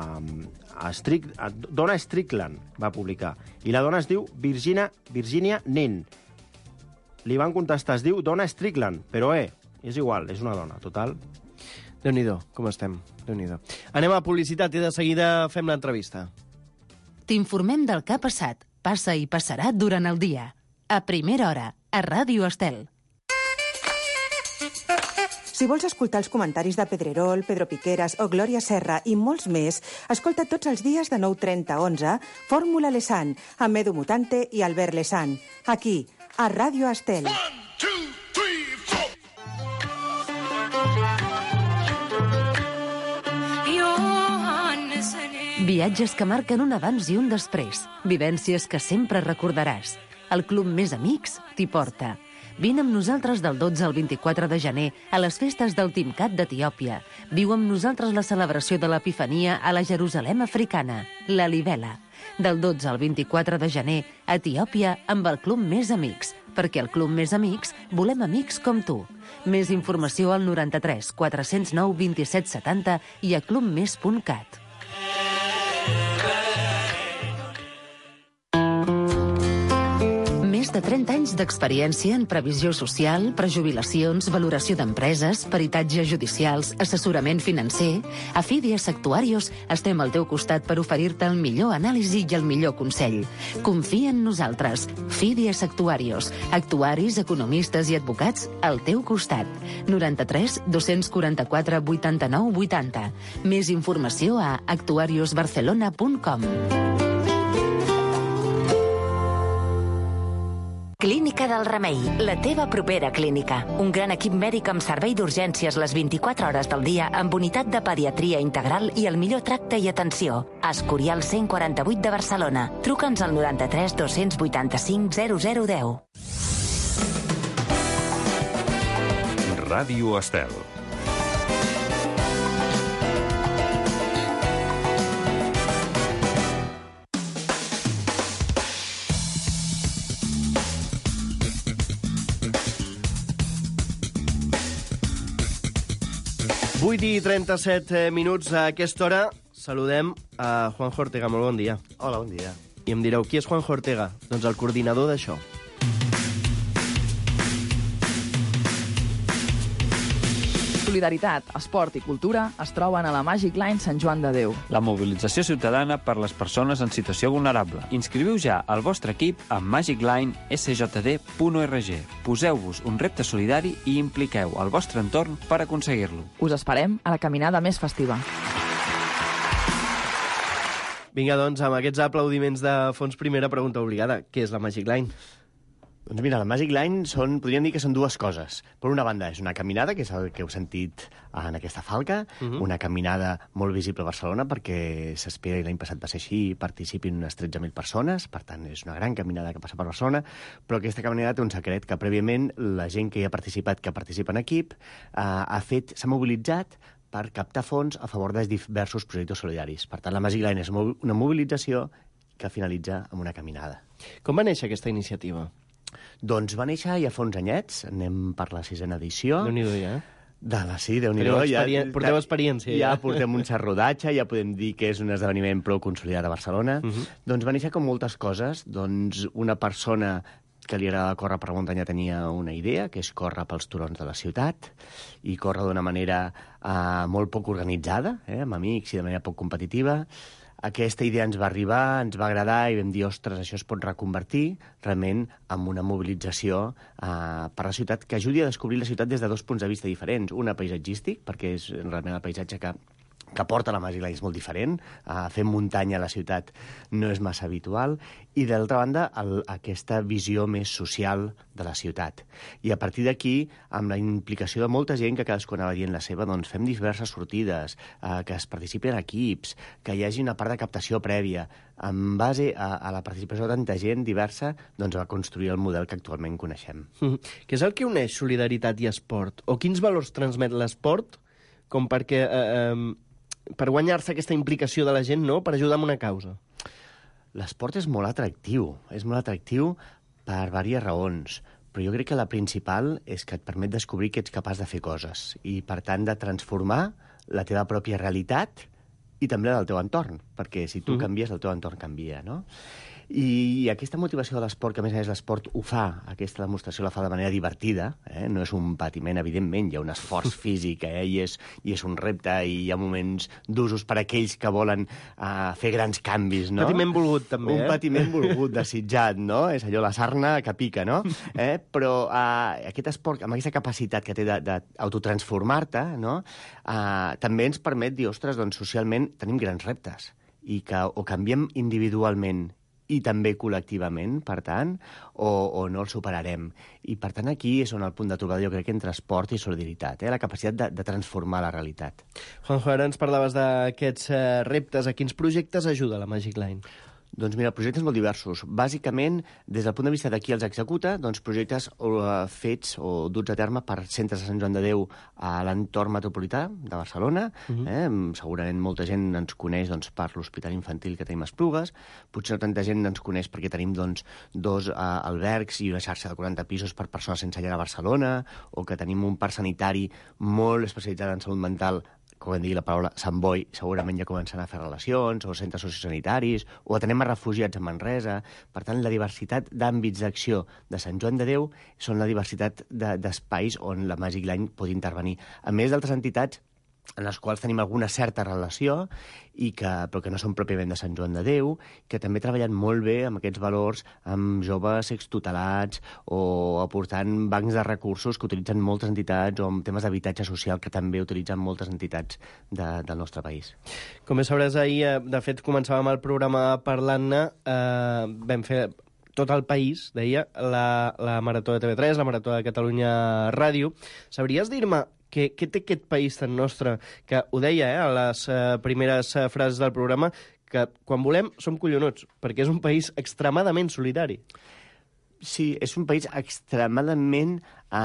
Donna Strickland, va publicar. I la dona es diu Virginia Nin. Li van contestar, es diu Donna Strickland, però és igual, és una dona, total. Déu-n'hi-do, com estem, Déu-n'hi-do. Anem a publicitat i de seguida fem l'entrevista. T'informem del que ha passat, passa i passarà durant el dia. A primera hora, a Ràdio Estel. Si vols escoltar els comentaris de Pedrerol, Pedro Piqueras o Glòria Serra i molts més, escolta tots els dies de 9:30 a 11 Fórmula Lesan, amb Edu Mutante i Albert Lesan. Aquí, a Ràdio Estel. Viatges que marquen un abans i un després. Vivències que sempre recordaràs. El Club Més Amics t'hi porta. Vine amb nosaltres del 12 al 24 de gener a les festes del Timcat d'Etiòpia. Viu amb nosaltres la celebració de l'Epifania a la Jerusalem africana, la Libela. Del 12 al 24 de gener, a Etiòpia amb el Club Més Amics, perquè al Club Més Amics volem amics com tu. Més informació al 93 409 27 70 i a clubmes.cat. Més de 30 anys d'experiència en previsió social, prejubilacions, valoració d'empreses, peritatges judicials, assessorament financer. A Fidias Actuarios estem al teu costat per oferir-te el millor anàlisi i el millor consell. Confia en nosaltres. Fidias Actuarios. Actuaris, economistes i advocats al teu costat. 93 244 89 80. Més informació a actuariosbarcelona.com. Clínica del Remei, la teva propera clínica. Un gran equip mèdic amb servei d'urgències les 24 hores del dia, amb unitat de pediatria integral i el millor tracte i atenció. Escorial 148 de Barcelona. Truca'ns al 93 285 0010. Ràdio Estel. I 37 minuts a aquesta hora. Saludem a Juanjo Ortega. Molt bon dia. Hola, bon dia. I em direu, qui és Juanjo Ortega? Doncs el coordinador d'això. Solidaritat, esport i cultura es troben a la Magic Line Sant Joan de Déu. La mobilització ciutadana per les persones en situació vulnerable. Inscriviu ja el vostre equip a magiclinesjd.org. Poseu-vos un repte solidari i impliqueu el vostre entorn per aconseguir-lo. Us esperem a la caminada més festiva. Vinga, doncs, amb aquests aplaudiments de fons, primera pregunta obligada. Què és la Magic Line? Doncs mira, la Magic Line podríem dir que són dues coses. Per una banda, és una caminada, que és el que heu sentit en aquesta falca, una caminada molt visible a Barcelona, perquè s'espera, i l'any passat va ser així, participin unes 13.000 persones, per tant, és una gran caminada que passa per Barcelona, però aquesta caminada té un secret, que prèviament la gent que hi ha participat, que participa en equip, s'ha mobilitzat per captar fons a favor de diversos projectes solidaris. Per tant, la Magic Line és una mobilització que finalitza amb una caminada. Com va néixer aquesta iniciativa? Doncs va néixer ja fa uns anyets, anem per la 6ª edició. Déu-n'hi-do, ja. Sí, Déu-n'hi-do. Porteu experiència. Ja portem un cert rodatge, ja podem dir que és un esdeveniment prou consolidat a Barcelona. Doncs va néixer com moltes coses. Doncs una persona que li agrada córrer per la muntanya tenia una idea, que és córrer pels turons de la ciutat, i córrer d'una manera molt poc organitzada, amb amics i de manera poc competitiva. Aquesta idea ens va arribar, ens va agradar i vam dir, ostres, això es pot reconvertir realment en una mobilització per la ciutat que ajudi a descobrir la ciutat des de dos punts de vista diferents. Una paisatgístic, perquè és realment el paisatge que porta la Magic Line és molt diferent. Fer muntanya a la ciutat no és massa habitual. I, d'altra banda, aquesta visió més social de la ciutat. I a partir d'aquí, amb la implicació de molta gent que cadascú anava dient la seva, doncs fem diverses sortides, que es participi en equips, que hi hagi una part de captació prèvia. En base a la participació de tanta gent diversa, doncs va construir el model que actualment coneixem. Què és el que uneix solidaritat i esport? O quins valors transmet l'esport com perquè... per guanyar-se aquesta implicació de la gent, no? Per ajudar en una causa. L'esport és molt atractiu. És molt atractiu per diverses raons. Però jo crec que la principal és que et permet descobrir que ets capaç de fer coses i, per tant, de transformar la teva pròpia realitat i també la del teu entorn, perquè si tu canvies, el teu entorn canvia, no? I aquesta motivació de l'esport, que a més a més l'esport ho fa, aquesta demostració la fa de manera divertida, no és un patiment, evidentment, hi ha un esforç físic, i és un repte, i hi ha moments d'usos per a aquells que volen fer grans canvis, no? Patiment volgut, també, Un patiment volgut, desitjat, no? És allò, la sarna que pica, no? Però aquest esport, amb aquesta capacitat que té d'autotransformar-te, no? També ens permet dir, ostres, doncs socialment tenim grans reptes, i que o canviem individualment i també col·lectivament, per tant, o no el superarem. I, per tant, aquí és on el punt de trobada, jo crec, entre esport i solidaritat, la capacitat de transformar la realitat. Juanjo, ara ens parlaves d'aquests reptes. A quins projectes ajuda la Magic Line? Doncs mira, projectes molt diversos. Bàsicament, des del punt de vista de qui els executa, doncs projectes fets o duts a terme per centres de Sant Joan de Déu a l'entorn metropolità de Barcelona. Segurament molta gent ens coneix per l'Hospital Infantil que tenim a Esplugues. Potser no tanta gent ens coneix perquè tenim 2 albergs i una xarxa de 40 pisos per persones sense llar a Barcelona, o que tenim un parc sanitari molt especialitzat en salut mental, quan digui la paraula Sant Boi, segurament ja començaran a fer relacions, o centres sociosanitaris, o atenem a refugiats a Manresa. Per tant, la diversitat d'àmbits d'acció de Sant Joan de Déu són la diversitat d'espais on la Magic Line pot intervenir. A més d'altres entitats en les quals tenim alguna certa relació, però que no són pròpiament de Sant Joan de Déu, que també treballen molt bé amb aquests valors, amb joves extutelats, o aportant bancs de recursos que utilitzen moltes entitats, o amb temes d'habitatge social que també utilitzen moltes entitats del nostre país. Com bé sabràs, ahir, de fet, començàvem el programa parlant-ne, vam fer tot el país, deia, la Marató de TV3, la Marató de Catalunya Ràdio. Sabries dir-me què té aquest país tan nostre, que ho deia a les primeres frases del programa, que quan volem som collonuts, perquè és un país extremadament solidari. Sí, és un país extremadament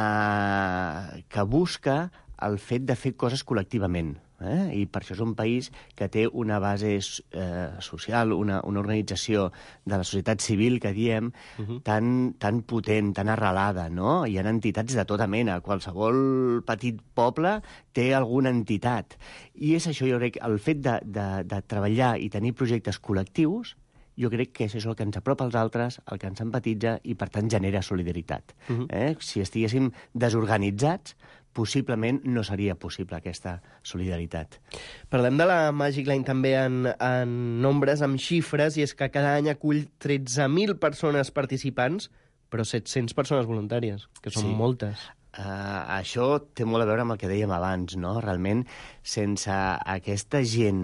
que busca el fet de fer coses col·lectivament. I per això és un país que té una base social, una organització de la societat civil, que diem, tan potent, tan arrelada, no? Hi ha entitats de tota mena. Qualsevol petit poble té alguna entitat. I és això, jo crec, el fet de treballar i tenir projectes col·lectius, jo crec que és això el que ens apropa als altres, el que ens empatitza i, per tant, genera solidaritat. Si estiguéssim desorganitzats, possiblement no seria possible aquesta solidaritat. Parlem de la Magic Line també en nombres, amb xifres, i és que cada any acull 13.000 persones participants, però 700 persones voluntàries, que són moltes. Això té molt a veure amb el que dèiem abans, no? Realment, sense aquesta gent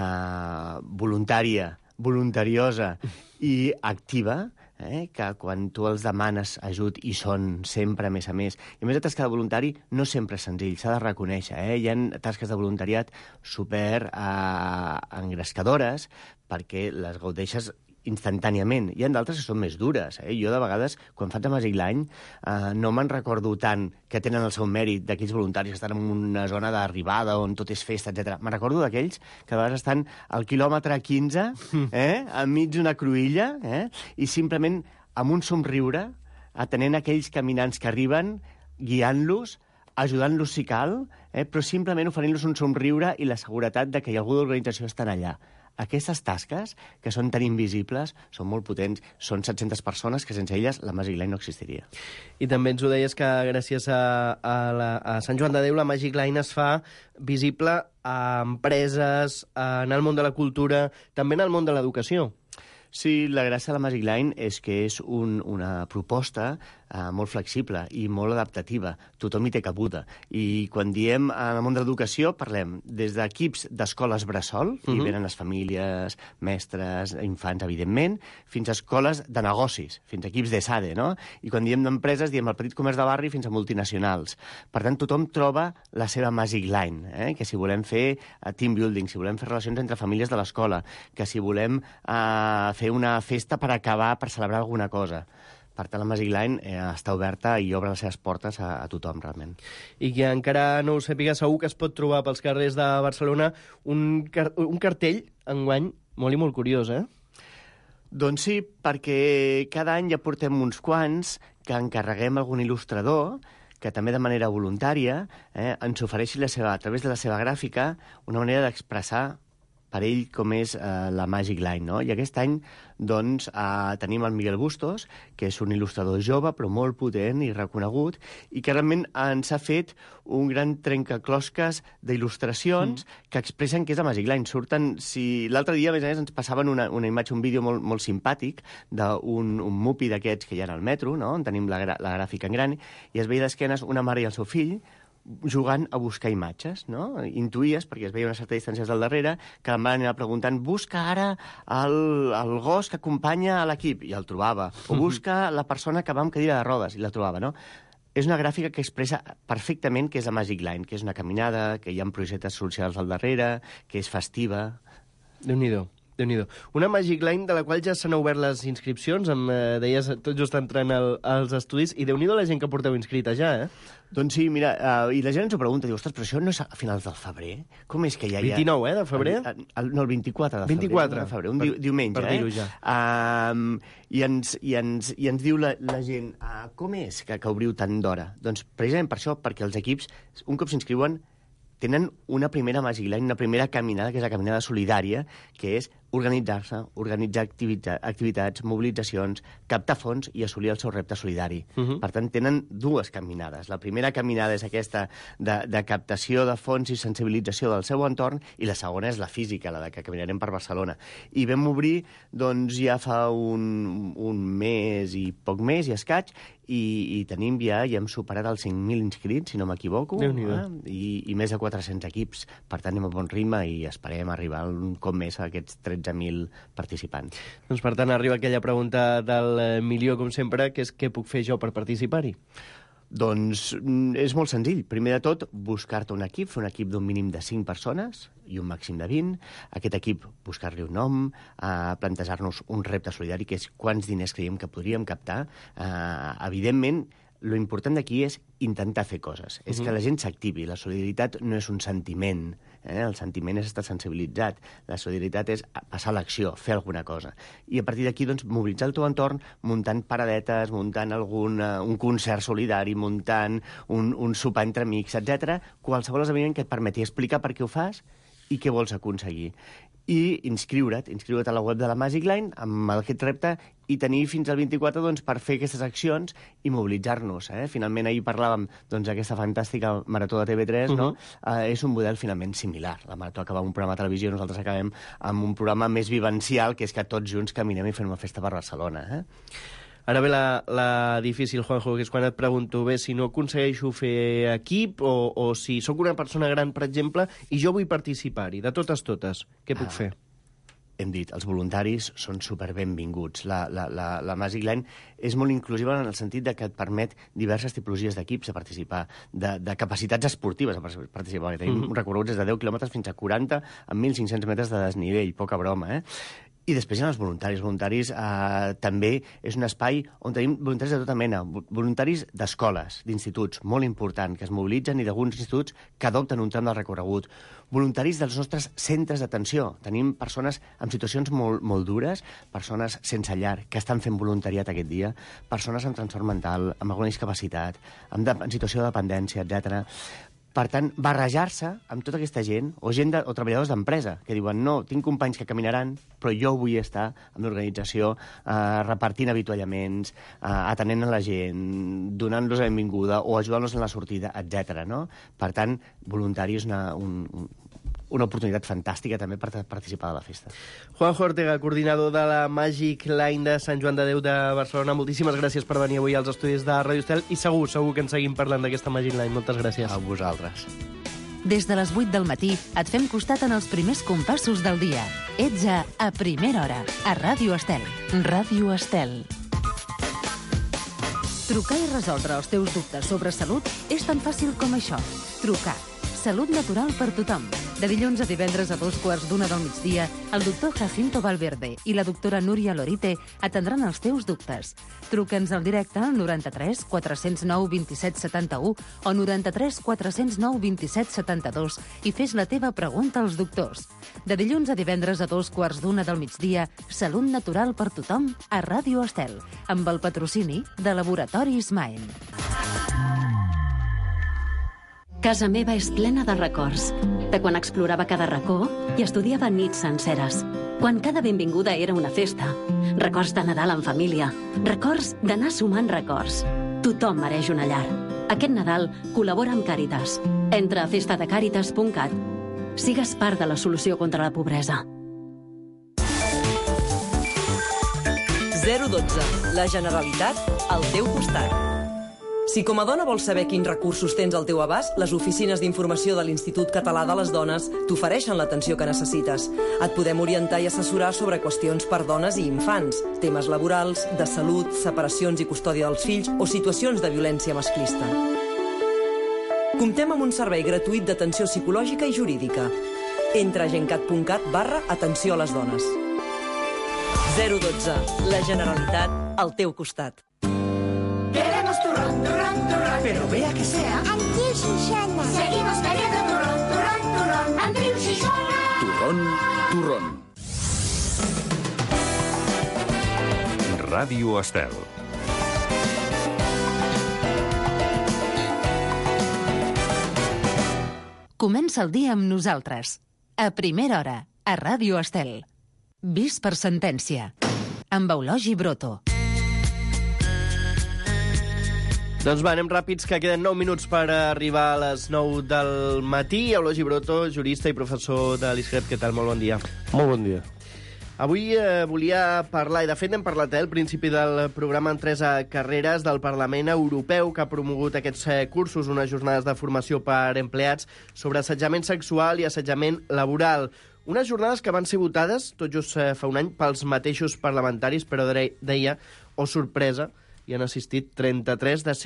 voluntariosa i activa, que quan tu els demanes ajut hi són sempre, a més, i a més de tasca de voluntari no sempre és senzill, s'ha de reconèixer. Hi ha tasques de voluntariat super engrescadores perquè les gaudeixes instantàniament. Hi ha d'altres que són més dures. Jo, de vegades, quan faig a Magic Line, no me'n recordo tant que tenen el seu mèrit d'aquells voluntaris que estan en una zona d'arribada on tot és festa, etc. Me'n recordo d'aquells que a vegades estan al quilòmetre 15, enmig d'una cruïlla, i simplement amb un somriure, atenent aquells caminants que arriben, guiant-los, ajudant-los si cal, però simplement oferint-los un somriure i la seguretat de que hi ha algú d'organització estan allà. Aquestes tasques, que són tan invisibles, són molt potents. Són 700 persones que sense elles la Magic Line no existiria. I també ens ho deies que gràcies a Sant Joan de Déu la Magic Line es fa visible a empreses, en el món de la cultura, també en el món de l'educació. Sí, la gràcia de la Magic Line és que és una proposta molt flexible i molt adaptativa. Tothom hi té cabuda. I quan diem en el món de l'educació, parlem des d'equips d'escoles bressol, i venen les famílies, mestres, infants, evidentment, fins a escoles de negocis, fins a equips d'ESADE, no? I quan diem d'empreses, diem el petit comerç de barri fins a multinacionals. Per tant, tothom troba la seva Magic Line, que si volem fer team building, si volem fer relacions entre famílies de l'escola, que si volem fer una festa per acabar, per celebrar alguna cosa. Per tant, la Magic Line està oberta i obre les seves portes a tothom, realment. I que encara no ho sàpiga, segur que es pot trobar pels carrers de Barcelona un cartell, enguany, molt i molt curiós, Doncs sí, perquè cada any ja portem uns quants que encarreguem algun il·lustrador que també de manera voluntària ens ofereixi a través de la seva gràfica una manera d'expressar per ell com és la Magic Line, no? I aquest any, doncs, tenim el Miguel Bustos, que és un il·lustrador jove, però molt potent i reconegut, i que realment ens ha fet un gran trencaclosques d'il·lustracions que expressen què és la Magic Line. Surten, l'altre dia, a més a més, ens passaven una imatge, un vídeo molt, molt simpàtic d'un mupi d'aquests que hi ha al metro, no? On tenim la gràfica en gran, i es veia d'esquenes una mare i el seu fill jugant a buscar imatges, no? Intuïes, perquè es veia una certa distància del darrere, que la mare anava preguntant, busca ara el gos que acompanya a l'equip, i el trobava. O busca la persona que va amb cadira de rodes, i la trobava, no? És una gràfica que expressa perfectament què és la Magic Line, que és una caminada, que hi ha projectes socials al darrere, que és festiva. Déu-n'hi-do. Déu-n'hi-do. Una Magic Line de la qual ja s'han obert les inscripcions, em deies tot just entrant als estudis, i Déu-n'hi-do la gent que porteu inscrita ja, Doncs sí, mira, i la gent ens ho pregunta, diu, ostres, però això no és a finals del febrer? Com és que ja hi ha... 29, de febrer? No, el 24 de febrer. 24 de febrer, un diumenge, per dir-ho ja. I ens diu la gent, com és que obriu tant d'hora? Doncs precisament per això, perquè els equips, un cop s'inscriuen, tenen una primera Magic Line, una primera caminada, que és la caminada solidària, que és organitzar-se, organitzar activitats, mobilitzacions, captar fons i assolir el seu repte solidari. Per tant, tenen dues caminades. La primera caminada és aquesta de captació de fons i sensibilització del seu entorn, i la segona és la física, la de que caminarem per Barcelona. I vam obrir, doncs, ja fa un mes i poc més, i escaig, i tenim ja hem superat els 5.000 inscrits, si no m'equivoco, i més de 400 equips. Per tant, anem a bon ritme i esperem arribar un cop més a aquests 13.000 participants. Doncs per tant arriba aquella pregunta del milió, com sempre, que és què puc fer jo per participar-hi? Doncs és molt senzill. Primer de tot, buscar-te un equip, fer un equip d'un mínim de 5 persones i un màxim de 20. Aquest equip, buscar-li un nom, plantejar-nos un repte solidari, que és quants diners creiem que podríem captar. Evidentment, lo important d'aquí és intentar fer coses. És que la gent s'activi. La solidaritat no és un sentiment. El sentiment és estar sensibilitzat. La solidaritat és passar a l'acció, fer alguna cosa. I a partir d'aquí, doncs, mobilitzar el teu entorn muntant paradetes, muntant un concert solidari, muntant un sopar entre amics, etc. Qualsevol esdeveniment que et permeti explicar per què ho fas i què vols aconseguir. I inscriure't a la web de la Magic Line amb aquest repte i tenir fins al 24 doncs, per fer aquestes accions i mobilitzar-nos. Finalment, ahir parlàvem d'aquesta fantàstica marató de TV3, no? És un model finalment similar. La marató acaba amb un programa de televisió, nosaltres acabem amb un programa més vivencial, que és que tots junts caminem i fem una festa per Barcelona. Ara ve la difícil, Juanjo, que és quan et pregunto, bé, si no aconsegueixo fer equip o si sóc una persona gran, per exemple, i jo vull participar-hi, de totes, què puc fer? Hem dit, els voluntaris són superbenvinguts. La Magic Line és molt inclusiva en el sentit de que et permet diverses tipologies d'equips a participar, de capacitats esportives a participar. Tenim recorreguts des de 10 quilòmetres fins a 40 amb 1.500 metres de desnivell, poca broma, I després hi ha els voluntaris. Voluntaris també és un espai on tenim voluntaris de tota mena, voluntaris d'escoles, d'instituts, molt important, que es mobilitzen, i d'alguns instituts que adopten un tram del recorregut. Voluntaris dels nostres centres d'atenció. Tenim persones en situacions molt dures, persones sense llar, que estan fent voluntariat aquest dia, persones amb trastorn mental, amb alguna discapacitat, en situació de dependència, etc. Per tant, barrejar-se amb tota aquesta gent, o treballadors d'empresa, que diuen, no, tinc companys que caminaran, però jo vull estar amb l'organització repartint avituallaments, atenent a la gent, donant-los la benvinguda o ajudant-los en la sortida, etc. No? Per tant, voluntari és una oportunitat fantàstica també per participar de la festa. Juanjo Ortega, coordinador de la Magic Line de Sant Joan de Déu de Barcelona, moltíssimes gràcies per venir avui als estudis de Ràdio Estel i segur que ens seguim parlant d'aquesta Magic Line. Moltes gràcies. A vosaltres. Des de les 8 del matí et fem costat en els primers compassos del dia. Ets a primera hora, a Ràdio Estel. Ràdio Estel. Trucar i resoldre els teus dubtes sobre salut és tan fàcil com això. Trucar. Salut natural per tothom. De dilluns a divendres a 2:15 del migdia, el doctor Jacinto Valverde i la doctora Núria Lorite atendran els teus dubtes. Truca'ns al directe al 93 409 27 71 o 93 409 27 72 i fes la teva pregunta als doctors. De dilluns a divendres a 2:15 del migdia, Salut natural per tothom a Ràdio Estel, amb el patrocini de Laboratoris Maen. Casa meva és plena de records. de quan explorava cada racó i estudiava nits senceres, quan cada benvinguda era una festa, records de Nadal en família, records d'anar sumant records. Tothom mereix una llar. Aquest Nadal col·labora amb Càritas. Entra a festadecàritas.cat. Sigues part de la solució contra la pobresa. 012. La Generalitat al teu costat. Si com a dona vols saber quins recursos tens al teu abast, les oficines d'informació de l'Institut Català de les Dones t'ofereixen l'atenció que necessites. Et podem orientar i assessorar sobre qüestions per dones i infants, temes laborals, de salut, separacions i custòdia dels fills o situacions de violència masclista. Comptem amb un servei gratuït d'atenció psicològica i jurídica. Entra a gencat.cat/atenció a les dones. 012. La Generalitat al teu costat. Queremos turrón, turrón, turrón. Pero vea que sea Andreu Xixona. Seguimos queriendo turrón, turrón, turrón. Andreu Xixona. Turrón, turrón. Ràdio Estel. Comença el dia amb nosaltres. A primera hora, a Ràdio Estel. Vist per sentència. Amb Eulogi Broto. Doncs va, anem ràpids, que queden 9 minuts per arribar a les 9 del matí. Eulogi Broto, jurista i professor de l'ISGREP. Què tal? Molt bon dia. Molt bon dia. Avui volia parlar, i de fet hem parlat al principi del programa en 3 carreres del Parlament Europeu, que ha promogut aquests cursos, unes jornades de formació per empleats sobre assetjament sexual i assetjament laboral. Unes jornades que van ser votades, tot just fa un any, pels mateixos parlamentaris, però deia, oh sorpresa, hi han assistit 33 de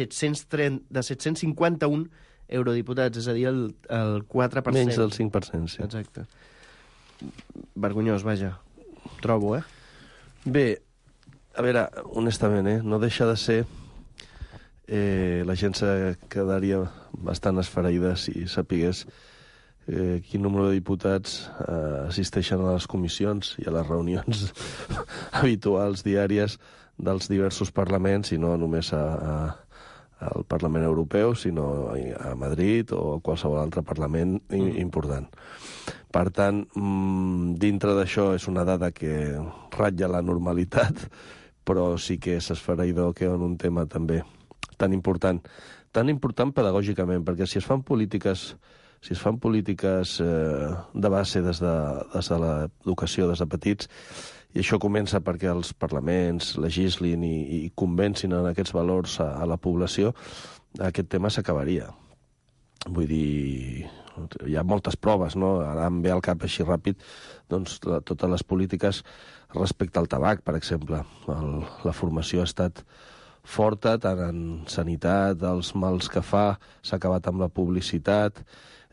751 eurodiputats, és a dir, el 4%. Menys del 5%, sí. Exacte. Vergonyós, vaja. Trobo, Bé, a veure, honestament, no deixa de ser... la gent se quedaria bastant esfereïda si sapigués quin número de diputats assisteixen a les comissions i a les reunions habituals, diàries, dels diversos parlaments, i no només al Parlament Europeu, sinó a Madrid o a qualsevol altre parlament important. Per tant, dintre d'això és una dada que ratlla la normalitat, però sí que és esfereïdor que en un tema també tan important pedagògicament, perquè si es fan polítiques de base des de l'educació, des de petits, i això comença perquè els parlaments legislin i convencin en aquests valors a la població, aquest tema s'acabaria. Vull dir, hi ha moltes proves, no? Ara em ve al cap així ràpid doncs, totes les polítiques respecte al tabac, per exemple. La formació ha estat forta, tant en sanitat, els mals que fa, s'ha acabat amb la publicitat,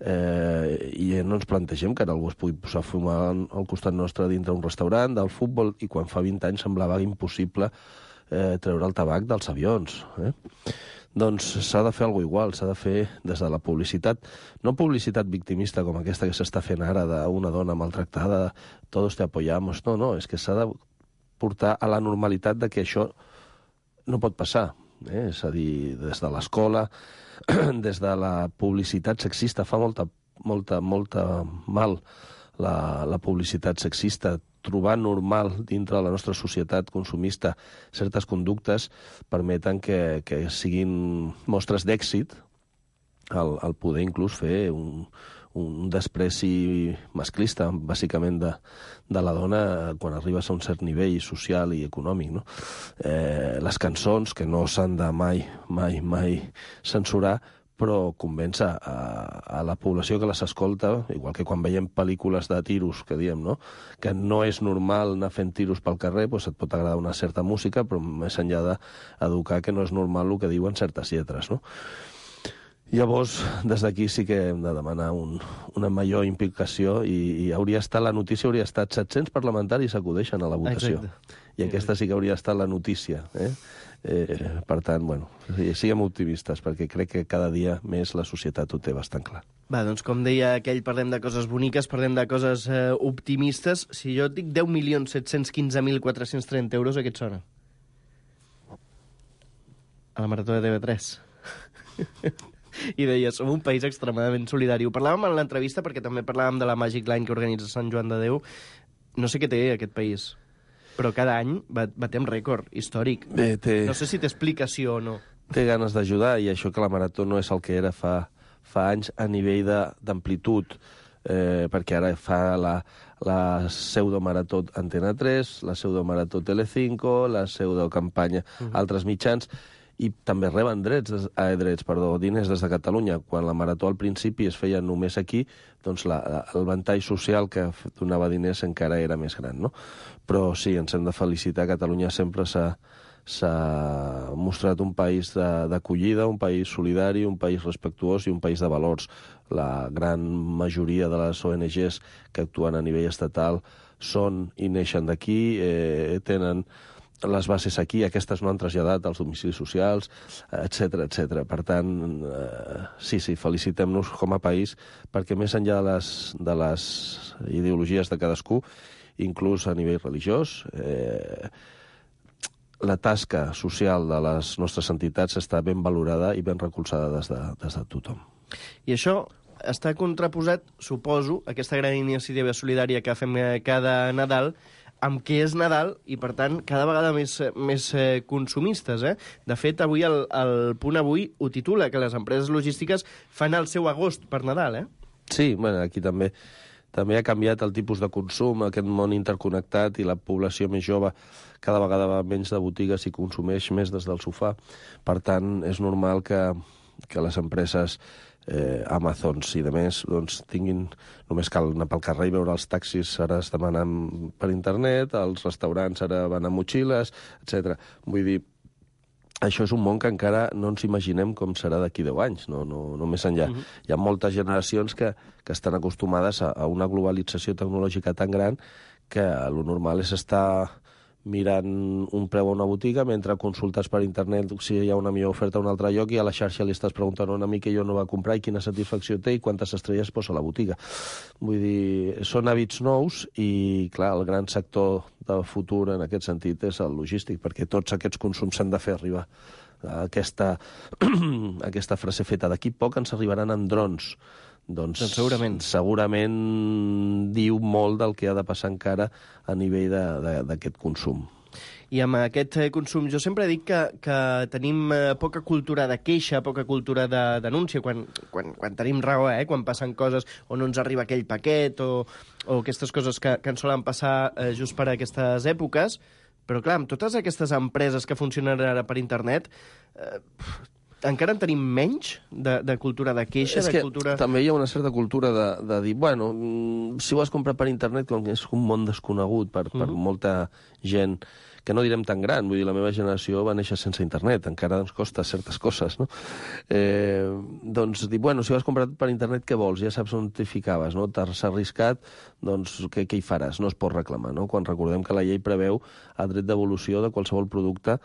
i no ens plantegem que ara algú es pugui posar a fumar al costat nostre dintre un restaurant, del futbol, i quan fa 20 anys semblava impossible treure el tabac dels avions. Doncs s'ha de fer alguna cosa igual, s'ha de fer des de la publicitat, no publicitat victimista com aquesta que s'està fent ara d'una dona maltractada, todos te apoyamos, no, és que s'ha de portar a la normalitat de que això no pot passar, és a dir, des de l'escola, des de la publicitat sexista, fa molta mal la publicitat sexista, trobar normal dintre de la nostra societat consumista certes conductes permeten que siguin mostres d'èxit al poder inclús fer un despreci masclista, bàsicament de la dona quan arribes a un cert nivell social i econòmic. No? Les cançons, que no s'han de mai censurar, però convèncer a la població que les escolta, igual que quan veiem pel·lícules de tiros, que diem, no? Que no és normal anar fent tiros pel carrer, doncs et pot agradar una certa música, però més enllà d'educar que no és normal el que diuen certes lletres, no? Llavors, des d'aquí sí que hem de demanar una major implicació i la notícia hauria estat 700 parlamentaris acudeixen a la votació. Exacte. I aquesta sí que hauria estat la notícia. Per tant, siguem optimistes, perquè crec que cada dia més la societat ho té bastant clar. Va, doncs com deia aquell, parlem de coses boniques, parlem de coses optimistes. Si jo et dic 10.715.430 euros, a què et sona? A la Marató de TV3. I deia, som un país extremadament solidari. Ho parlàvem en l'entrevista perquè també parlàvem de la Magic Line que organitza Sant Joan de Déu. No sé què té aquest país, però cada any batem rècord històric. No sé si té explicació o no. Té ganes d'ajudar, i això que la marató no és el que era fa anys a nivell d'amplitud, perquè ara fa la pseudomarató Antena 3, la pseudomarató Telecinco, la pseudocampanya altres mitjans, i també reben diners des de Catalunya. Quan la marató al principi es feia només aquí, doncs el ventall social que donava diners encara era més gran, no? Però sí, ens hem de felicitar. Catalunya sempre s'ha mostrat un país d'acollida, un país solidari, un país respectuós i un país de valors. La gran majoria de les ONGs que actuen a nivell estatal són i neixen d'aquí, tenen les bases aquí, aquestes no han traslladat als domicilis socials, etc etc. Per tant, sí, felicitem-nos com a país, perquè més enllà de les ideologies de cadascú, inclús a nivell religiós, la tasca social de les nostres entitats està ben valorada i ben recolzada des de tothom. I això està contraposat, suposo, aquesta gran iniciativa solidària que fem cada Nadal, amb què és Nadal i, per tant, cada vegada més consumistes. De fet, avui el Punt Avui ho titula, que les empreses logístiques fan el seu agost per Nadal. Sí, bueno, aquí també ha canviat el tipus de consum, aquest món interconnectat, i la població més jove cada vegada va menys de botigues i consumeix més des del sofà. Per tant, és normal que les empreses Amazons i demés doncs, tinguin... Només cal anar pel carrer i veure els taxis, ara es demanen per internet, els restaurants ara van a motxilles, etc. Vull dir, això és un món que encara no ens imaginem com serà d'aquí 10 anys, no més enllà. Hi ha moltes generacions que estan acostumades a una globalització tecnològica tan gran que el normal és estar mirant un preu a una botiga mentre consultes per internet si hi ha una millor oferta a un altre lloc, i a la xarxa li estàs preguntant a un amic que jo no va comprar i quina satisfacció té i quantes estrelles posa a la botiga. Vull dir, són hàbits nous i, clar, el gran sector del futur en aquest sentit és el logístic, perquè tots aquests consums s'han de fer arribar. Aquesta frase feta, d'aquí poc ens arribaran en drons. Doncs segurament diu molt del que ha de passar encara a nivell d'aquest consum. I amb aquest consum, jo sempre dic que tenim poca cultura de queixa, poca cultura de denúncia, quan tenim raó, quan passen coses o no ens arriba aquell paquet o aquestes coses que ens solen passar just per aquestes èpoques. Però, clar, amb totes aquestes empreses que funcionen ara per internet... encara en tenim menys de cultura de queixa, és de cultura... També hi ha una certa cultura de dir, bueno, si ho has comprat per internet, com que és un món desconegut per molta gent, que no direm tan gran, vull dir, la meva generació va néixer sense internet, encara ens costa certes coses, no? Doncs dir, bueno, si ho has comprat per internet, què vols? Ja saps on t'hi ficaves, no? T'has arriscat, doncs què hi faràs? No es pot reclamar, no? Quan recordem que la llei preveu el dret devolució de qualsevol producte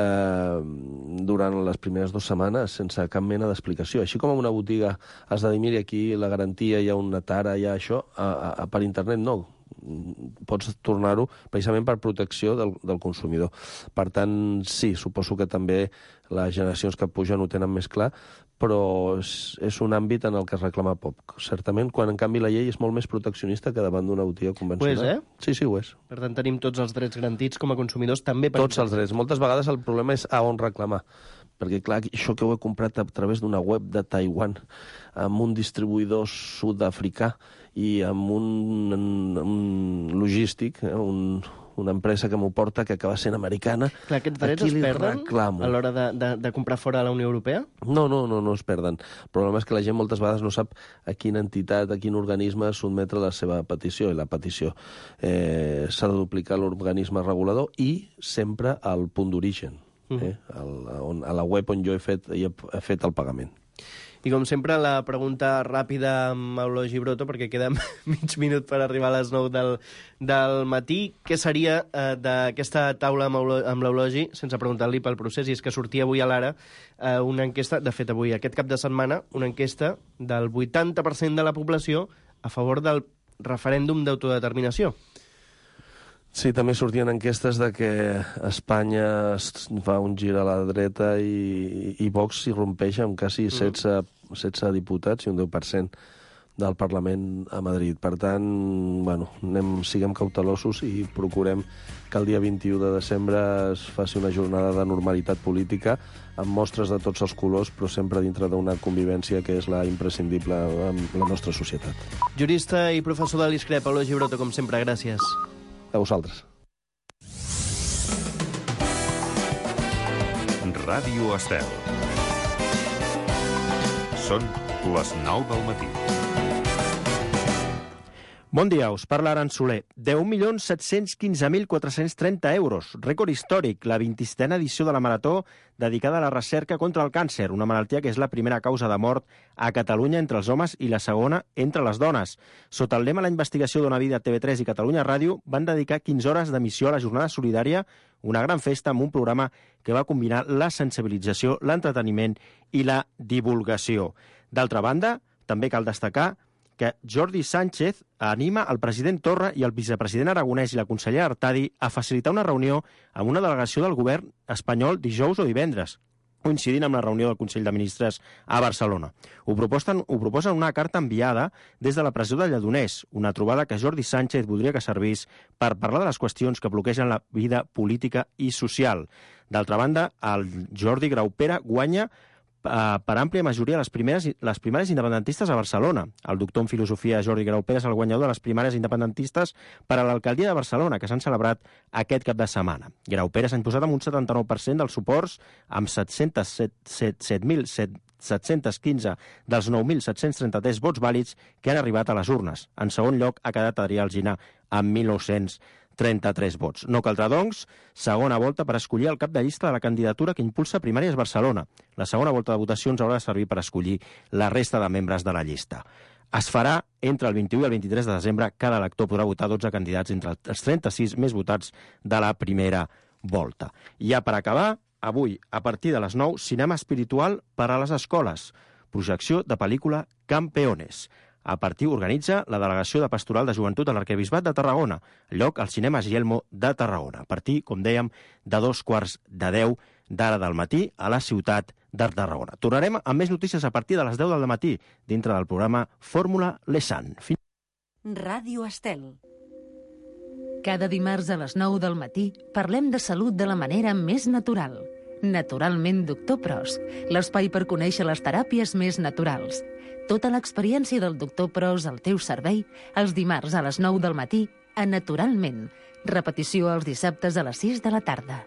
durant les primeres 2 setmanes sense cap mena d'explicació. Així com en una botiga has de dir, mira, aquí la garantia, hi ha una tara, hi ha això, per internet no. Pots tornar-ho precisament per protecció del consumidor. Per tant, sí, suposo que també les generacions que pugen ho tenen més clar, però és un àmbit en el que es reclama poc. Certament, quan en canvi la llei és molt més proteccionista que davant d'una botiga convencional. Ho és, Sí, ho és. Per tant, tenim tots els drets garantits com a consumidors també per... Tots els drets. Moltes vegades el problema és a on reclamar. Perquè, clar, això que ho he comprat a través d'una web de Taiwan, amb un distribuïdor sud-africà i amb un logístic, una empresa que m'ho porta, que acaba sent americana... Clar, aquests drets es perden a l'hora de comprar fora de la Unió Europea? No es perden. El problema és que la gent moltes vegades no sap a quina entitat, a quin organisme sotmetre la seva petició, i la petició s'ha de duplicar l'organisme regulador i sempre al punt d'origen, a la web on jo he fet el pagament. I com sempre, la pregunta ràpida amb Eulogi Broto, perquè queda mig minut per arribar a les 9 del matí. Què seria d'aquesta taula amb l'Eulogi, sense preguntar-li pel procés? I és que sortia avui a l'Ara una enquesta, de fet avui, aquest cap de setmana, una enquesta del 80% de la població a favor del referèndum d'autodeterminació. Sí, també sortien enquestes de que Espanya fa un gir a la dreta i Vox s'hi rompeix amb quasi 16 diputats i un 10% del Parlament a Madrid. Per tant, bueno, siguem cautelosos i procurem que el dia 21 de desembre es faci una jornada de normalitat política amb mostres de tots els colors, però sempre dintre d'una convivència que és la imprescindible en la nostra societat. Jurista i professor de l'ISCRE, Pablo Gibrotto, com sempre, gràcies. A vosaltres. Ràdio Estel. Són les 9 del matí. Bon dia, us parla Aran Soler. 10.715.430 euros, rècord històric, la 27a edició de la Marató dedicada a la recerca contra el càncer, una malaltia que és la primera causa de mort a Catalunya entre els homes i la segona entre les dones. Sota el lema La investigació dona vida, TV3 i Catalunya Ràdio van dedicar 15 hores d'emissió a la jornada solidària, una gran festa amb un programa que va combinar la sensibilització, l'entreteniment i la divulgació. D'altra banda, també cal destacar que Jordi Sánchez anima el president Torra i el vicepresident Aragonès i la consellera Artadi a facilitar una reunió amb una delegació del govern espanyol dijous o divendres, coincidint amb la reunió del Consell de Ministres a Barcelona. Ho proposen una carta enviada des de la presó de Lledoners, una trobada que Jordi Sánchez voldria que servís per parlar de les qüestions que bloquegen la vida política i social. D'altra banda, el Jordi Graupera guanya per àmplia majoria les primàries independentistes a Barcelona. El doctor en filosofia Jordi Graupera és el guanyador de les primàries independentistes per a l'alcaldia de Barcelona, que s'han celebrat aquest cap de setmana. Graupera s'ha imposat amb un 79% dels suports, amb 7.715 dels 9.733 vots vàlids que han arribat a les urnes. En segon lloc ha quedat Adrià Alsina amb 1.933 vots. No caldrà, doncs, segona volta per escollir el cap de llista de la candidatura que impulsa Primàries Barcelona. La segona volta de votacions haurà de servir per escollir la resta de membres de la llista. Es farà entre el 21 i el 23 de desembre. Cada elector podrà votar 12 candidats entre els 36 més votats de la primera volta. I ja per acabar, avui, a partir de les 9, cinema espiritual per a les escoles. Projecció de pel·lícula Campeones. A partir organitza la Delegació de Pastoral de Joventut de l'Arquebisbat de Tarragona, lloc al Cinema Gielmo de Tarragona. A partir, com dèiem, de 9:45 d'ara del matí a la ciutat de Tarragona. Tornarem amb més notícies a partir de les 10 del matí dintre del programa Fórmula Lesan. Ràdio Estel. Cada dimarts a les 9 del matí parlem de salut de la manera més natural. Naturalment, Doctor Pros, l'espai per conèixer les teràpies més naturals. Tota l'experiència del Doctor Pros al teu servei els dimarts a les 9 del matí a Naturalment. Repetició els dissabtes a les 6 de la tarda.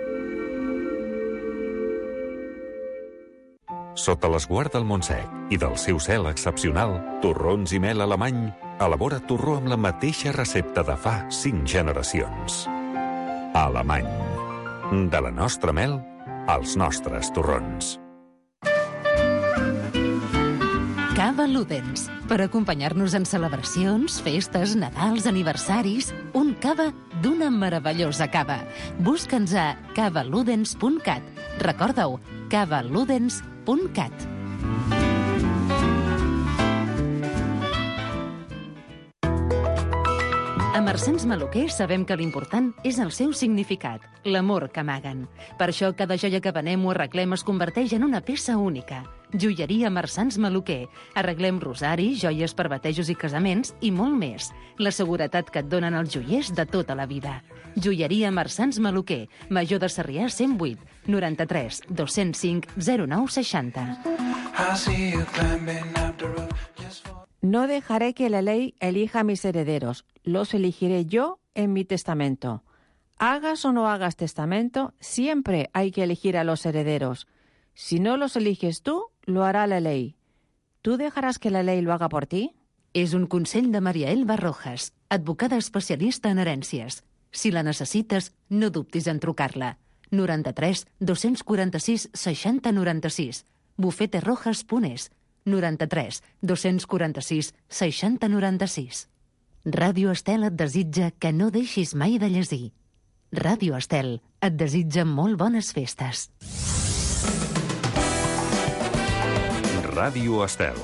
Sota l'esguard del Montsec i del seu cel excepcional, Torrons i Mel Alemany elabora torró amb la mateixa recepta de fa 5 generacions. Alemany. De la nostra mel als nostres torrons. Cava Ludens, per acompanyar-nos en celebracions, festes, Nadals, aniversaris, un cava d'una meravellosa cava. Busca'ns a cavaludens.cat. Recorda-ho, cavaludens.cat. A Marsans Maluquer sabem que l'important és el seu significat, l'amor que amaguen. Per això cada joia que venem o arreglem es converteix en una peça única. Joieria Marsans Maluquer. Arreglem rosaris, joies per batejos i casaments i molt més. La seguretat que et donen els joiers de tota la vida. Joieria Marsans Maluquer. Major de Sarrià 108 93 205 09 60. No dejaré que la ley elija a mis herederos. Los elegiré yo en mi testamento. Hagas o no hagas testamento, siempre hay que elegir a los herederos. Si no los eliges tú, lo hará la ley. ¿Tú dejarás que la ley lo haga por ti? És un consell de Maria Elba Rojas, advocada especialista en herències. Si la necessites, no dubtis en trucar-la. 93 246 60 96. bufeterojas.es. 93 246 60 96. Ràdio Estel et desitja que no deixis mai de llegir. Ràdio Estel et desitja molt bones festes. Ràdio Estel.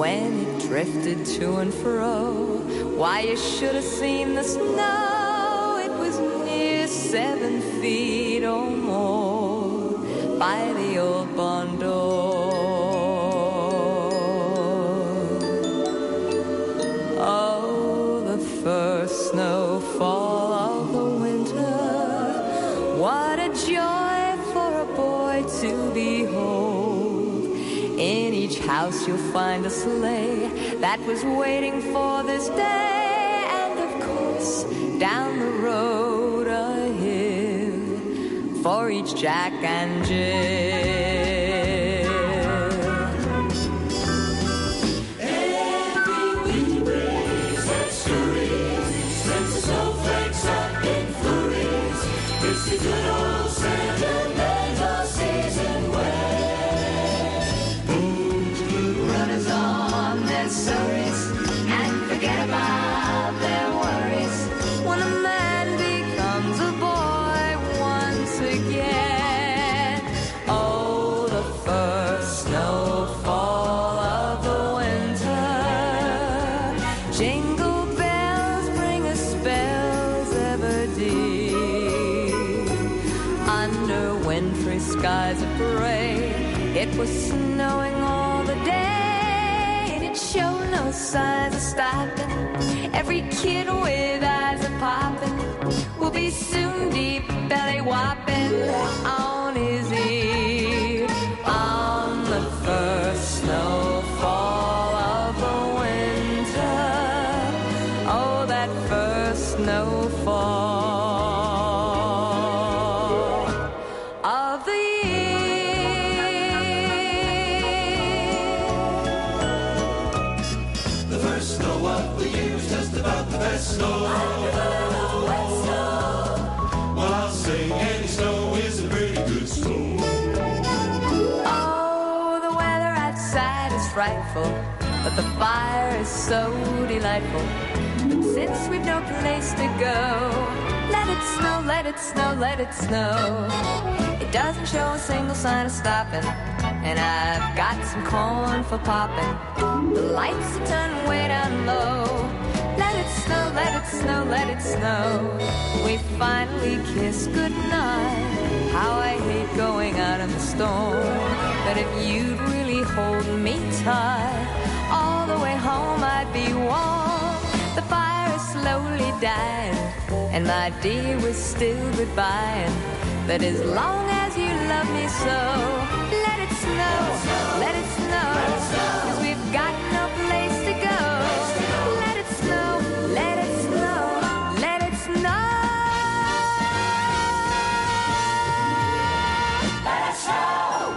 when it drifted to and fro. Why, you should have seen the snow. It was near 7 feet or more by the old barn door. Oh, the first snowfall of the winter. What a joy for a boy to behold. In each house you'll find a sleigh that was waiting for this day. And of course, down the road a hill for each Jack and Jill. Every wind breeze that scurries sends the snowflakes up in flurries. It's the good old sentimental season way. Runners on their surreys and forget about their worries When a man becomes a boy once again. Oh, the first snowfall of the winter. Jingle bells bring us spells ever dear. Under wintry skies of gray, it was snowing all the day, and it showed no signs of stopping. Every kid with eyes are popping will be soon deep belly whopping on his ear. On the first snowfall of the winter. Oh, that first snowfall of the The first snow of the year's just about the best snow. Well, I'll say any snow is a pretty good snow. Oh, the weather outside is frightful, but the fire is so delightful. Since we've no place to go, let it snow, let it snow, let it snow. It doesn't show a single sign of stopping, and I've got some corn for popping. The lights are turned way down low. Let it snow, let it snow, let it snow. We finally kiss goodnight. How I hate going out in the storm. But if you'd really hold me tight, all the way home I'd be warm. The fire is slowly dying, and my dear, we're still goodbying. But as long as you love me so, let it snow, let it snow, 'cause we've got no place to go. Let it snow, let it snow, let it snow. Let it snow.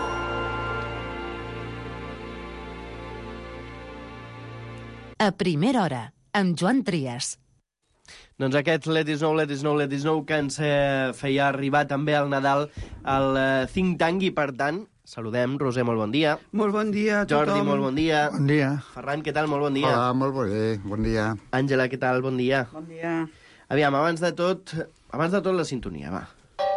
A primera hora, amb Joan Trias. Doncs aquest Let It Snow, Let It Snow, Let It Snow que ens feia arribar també al Nadal al Think Tank i, per tant, saludem. Roser, molt bon dia. Molt bon dia a tothom. Jordi, molt bon dia. Bon dia. Ferran, què tal? Molt bon dia. Hola, molt bé. Bon dia. Àngela, què tal? Bon dia. Bon dia. Aviam, abans de tot la sintonia, va.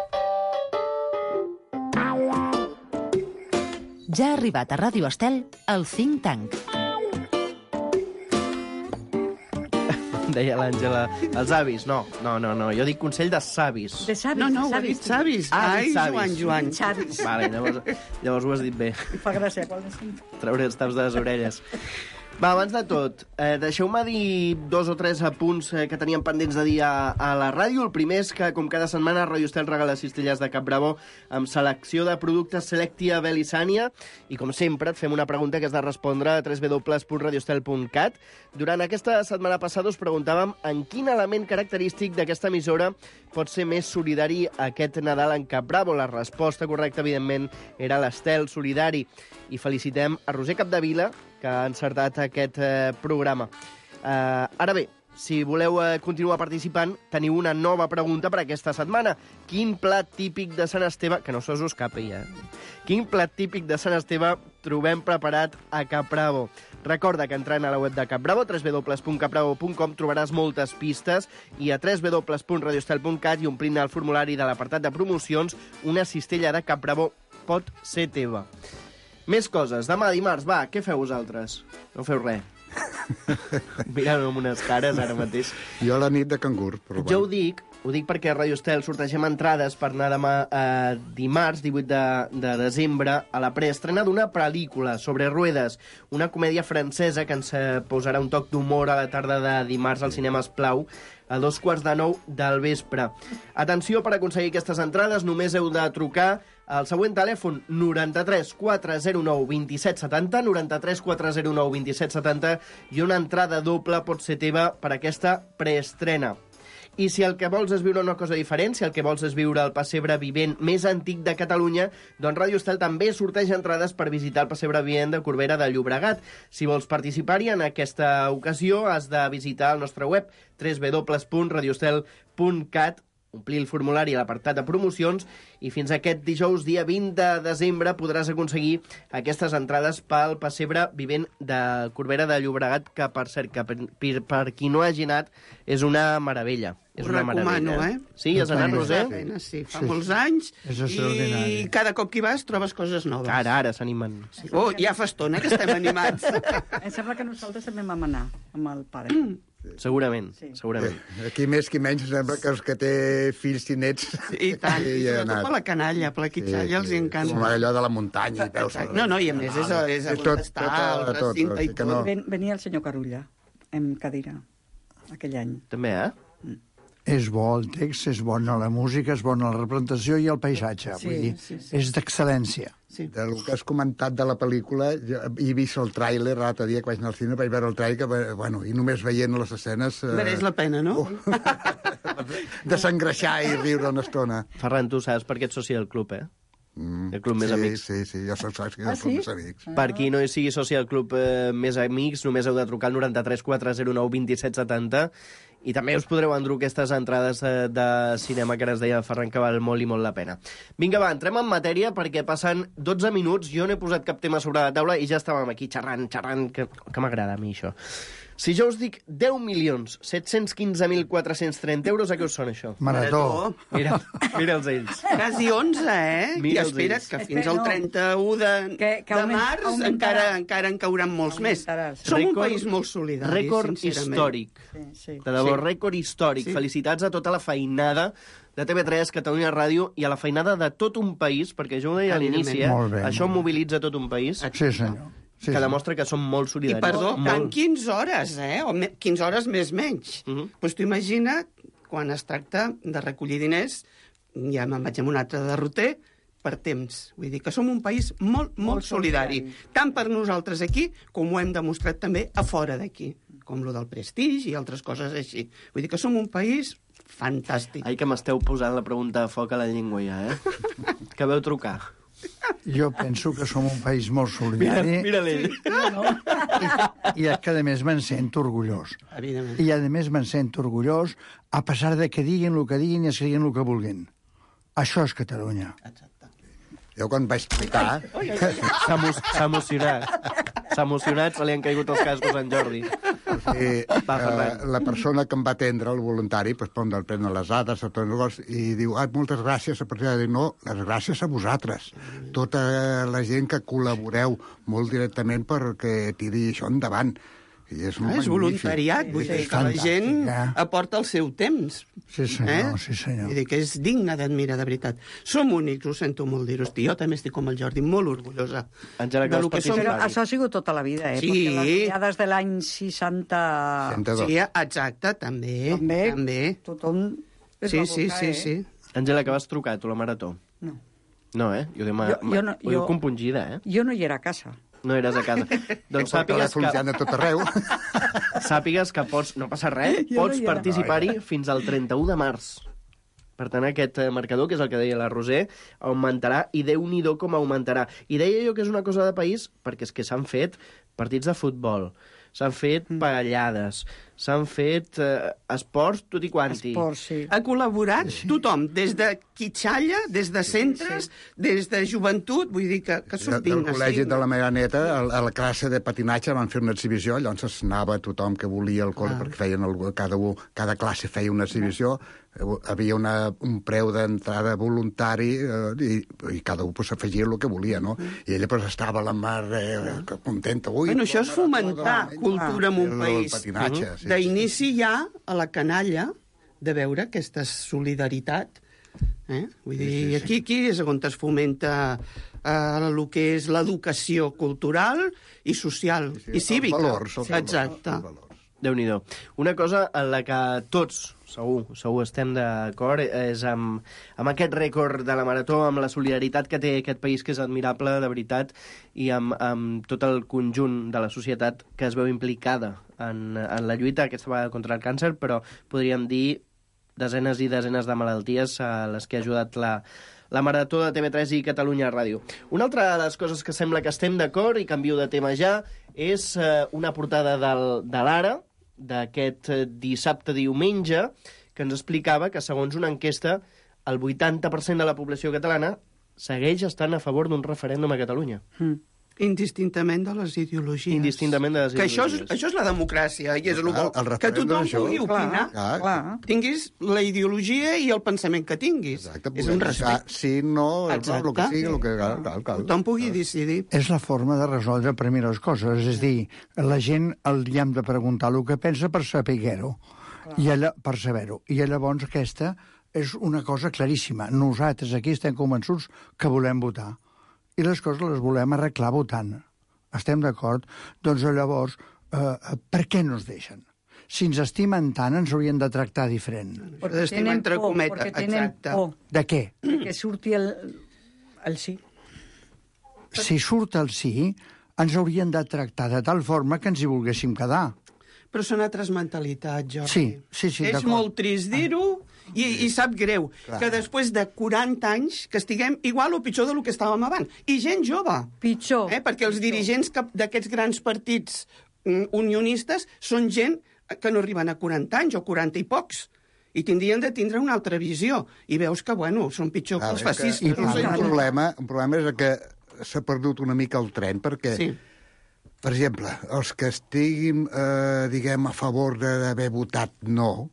Ja ha arribat a Ràdio Estel el Think Tank. Deia l'Àngela, els avis, no, jo dic consell de savis. De savis, no, ho ha dit savis. Ai, Joan. Savis. Vale, llavors ho has dit bé. Em fa gràcia quan ho sento. Treure els taps de les orelles. Va, abans de tot, deixeu-me dir 2 o 3 apunts que teníem pendents de dir a la ràdio. El primer és que, com cada setmana, Ràdio Estel regala cistelles de Cap Bravo amb selecció de productes Selectia Belisània. I, com sempre, et fem una pregunta que has de respondre a www.radioestel.cat. Durant aquesta setmana passada us preguntàvem en quin element característic d'aquesta emissora pot ser més solidari aquest Nadal en Cap Bravo. La resposta correcta, evidentment, era l'Estel Solidari. I felicitem a Roser Capdevila, que ha encertat aquest programa. Ara bé, si voleu continuar participant, teniu una nova pregunta per aquesta setmana. Quin plat típic de Sant Esteve... Que no se us escapi, Quin plat típic de Sant Esteve trobem preparat a Cap Bravo? Recorda que entrant a la web de Cap Bravo, www.capbravo.com, trobaràs moltes pistes, i a www.radioestel.cat i omplint el formulari de l'apartat de promocions, una cistella de Cap Bravo pot ser teva. Més coses. Demà, dimarts, va, què feu vosaltres? No feu res. Mirant amb unes cares ara mateix. Jo la nit de cangur. Però Jo ho dic perquè a Radio Estel sortegem entrades per anar demà dimarts, 18 de desembre, a la preestrena d'una pel·lícula sobre ruedes, una comèdia francesa que ens posarà un toc d'humor a la tarda de dimarts al Cinema Esplau, a 8:45 del vespre. Atenció, per aconseguir aquestes entrades només heu de trucar al següent telèfon 93 409 2770, 93 409 2770, i una entrada doble pot ser teva per aquesta preestrena. I si el que vols és viure una cosa diferent, si el que vols és viure el pessebre vivent més antic de Catalunya, doncs Radio Estel també sorteja entrades per visitar el pessebre vivent de Corbera de Llobregat. Si vols participar-hi en aquesta ocasió, has de visitar el nostre web www.radioestel.cat, omplir el formulari a l'apartat de promocions, i fins aquest dijous, dia 20 de desembre, podràs aconseguir aquestes entrades pel pessebre vivent de Corbera de Llobregat, que, per cert, que per qui no hagi anat, és una meravella. És Ho una recomano, meravella. Sí, has anat, Roser? Sí, fa molts anys, És extraordinari. i cada cop que hi vas trobes coses noves. Ara s'animen. Oh, ja fa estona que estem animats. Em sembla que nosaltres també vam anar amb el pare. Segurament, segurament. Aquí més que menys sembla que els que té fills i nets... I tant, i sobretot per la canalla, per la quitxalla, els encanta. Com allò de la muntanya. I veus No, i a més és on està el recinte i tot. Venia el senyor Carulla, amb cadira, aquell any. També, És bo el text, és bona la música, és bona la representació i el paisatge. Sí, Vull dir, sí. és d'excel·lència. Del que has comentat de la pel·lícula, jo he vist el tràiler l'altre dia que vaig anar al cine, vaig veure el tràiler, que, bueno, i només veient les escenes... Mereix la pena, no? Desengreixar i riure una estona. Ferran, tu saps per què ets soci del club, El club Més Amics. Sí, jo soc soci del club Més Amics. Per qui no sigui soci del club Més Amics, només heu de trucar al 93 409 2770, i també us podreu endur aquestes entrades de cinema que ara es deia Ferran, que val molt i molt la pena. Vinga, va, entrem en matèria perquè passen 12 minuts, jo no he posat cap tema sobre la taula i ja estàvem aquí xerrant, que m'agrada a mi això. Si jo us dic 10.715.430 euros, a què us sona això? Marató. Mira'ls ells. Quasi 11, I Mira'ls espera't ells. que fins al 31 de març encara en cauran molts més. Som un país molt solidari, Rècord sincerament. històric. De debò, rècord històric. Sí. Felicitats a tota la feinada de TV3, Catalunya Ràdio, i a la feinada de tot un país, perquè jo ho deia a l'inici, Molt bé, això mobilitza tot un país. Sí, senyor. Sí, que demostra que som molt I solidaris. perdó, molt. en 15 hores, o 15 hores més menys. Doncs tu imagina't, quan es tracta de recollir diners, ja me'n vaig amb un altre derroter, per temps. Vull dir que som un país molt solidari. Tant per nosaltres aquí, com ho hem demostrat també a fora d'aquí. Com lo del prestigi i altres coses així. Vull dir que som un país fantàstic. Ai, que m'esteu posant la pregunta de foc a la llengua ja, Que veu trucar. Jo penso que som un país molt solidari. Mira l'ell. I és que, a més, me'n sento orgullós. Evidentment. I, a més, me'n sento orgullós a pesar de que diguin el que diguin i escriguin el que vulguin. Això és Catalunya. Jo quan vaig trucar... S'ha emocionat. S'ha emocionat, se li han caigut els cascos a en Jordi. La persona que em va atendre, el voluntari, pues, prendre les dades i diu, moltes gràcies. Diu, no, les gràcies a vosaltres. Tota la gent que col·laboreu molt directament perquè tiri això endavant. I és voluntariat, vull dir que la gent aporta el seu temps. Sí, senyor, sí, senyor. Vull dir que és digne d'admirar, de veritat. Som únics, ho sento molt dir-ho. Jo també estic com el Jordi, molt orgullosa. Àngela, de lo que som. Però això ha sigut tota la vida, Sí. Perquè les diades de l'any 60... Sí, exacte, també. Tothom es va volcar, Sí. Àngela, que vas trucar, tu, la Marató? No. No, Ho diu compungida, Jo no hi era a casa. No eres a casa. Doncs sàpigues que... a tot arreu. Sàpigues que pots... No passa res. Pots participar-hi fins al 31 de març. Per tant, aquest marcador, que és el que deia la Roser, augmentarà, i Déu-n'hi-do com augmentarà. I deia jo que és una cosa de país, perquè és que s'han fet partits de futbol, s'han fet pallades, s'han fet esports tot i quanti. Esports, sí. Ha col·laborat tothom, des de quitxalla, des de centres, des de joventut, vull dir que sortim. Del col·legi de la meva neta, a la classe de patinatge van fer una exhibició, llavors anava tothom que volia el col·le, perquè feien cada classe feia una exhibició, havia un preu d'entrada voluntari i cada un s'afegia el que volia, no? I ella estava la mar contenta. Bueno, això és fomentar cultura en un país. D'inici ja a la canalla de veure aquesta solidaritat. Vull dir, aquí és on es fomenta el que és l'educació cultural i social i cívica. Valors. Exacte. Déu-n'hi-do. Una cosa en la que tots, segur estem d'acord, és amb aquest rècord de la marató, amb la solidaritat que té aquest país, que és admirable, de veritat, i amb tot el conjunt de la societat que es veu implicada en la lluita aquesta vegada contra el càncer, però podríem dir desenes i desenes de malalties a les que ha ajudat la Marató de TV3 i Catalunya Ràdio. Una altra de les coses que sembla que estem d'acord, i canvio de tema ja, és una portada de l'Ara, d'aquest dissabte-diumenge, que ens explicava que, segons una enquesta, el 80% de la població catalana segueix estant a favor d'un referèndum a Catalunya. Indistintament de les ideologies. Indistintament de les ideologies. Que això és la democràcia, i és el bo. Que tothom pugui opinar, tinguis la ideologia i el pensament que tinguis. Exacte, és un respecte. Sí, no, el que sigui, el que... Tothom pugui decidir. És la forma de resoldre primer les coses, és dir, la gent li hem de preguntar el que pensa per saber-ho, per saber-ho. I llavors aquesta és una cosa claríssima. Nosaltres aquí estem convençuts que volem votar. I les coses les volem arreglar votant. Estem d'acord? Doncs llavors, per què no es deixen? Si ens estimen tant, ens haurien de tractar diferent. Perquè tenen por. De què? Que surti el sí. Si surt el sí, ens haurien de tractar de tal forma que ens hi volguéssim quedar. Però són altres mentalitats, Jordi. Sí, és molt trist dir-ho i sap greu que després de 40 anys que estiguem igual o pitjor del que estàvem abans. I gent jove. Pitjor. Perquè els dirigents d'aquests grans partits unionistes són gent que no arriben a 40 anys o 40 i pocs. I tindrien de tindre una altra visió. I veus que, bueno, són pitjor que els fascistes. Un problema és que s'ha perdut una mica el tren, perquè... Sí. Per exemple, els que estiguin, diguem, a favor d'haver votat no,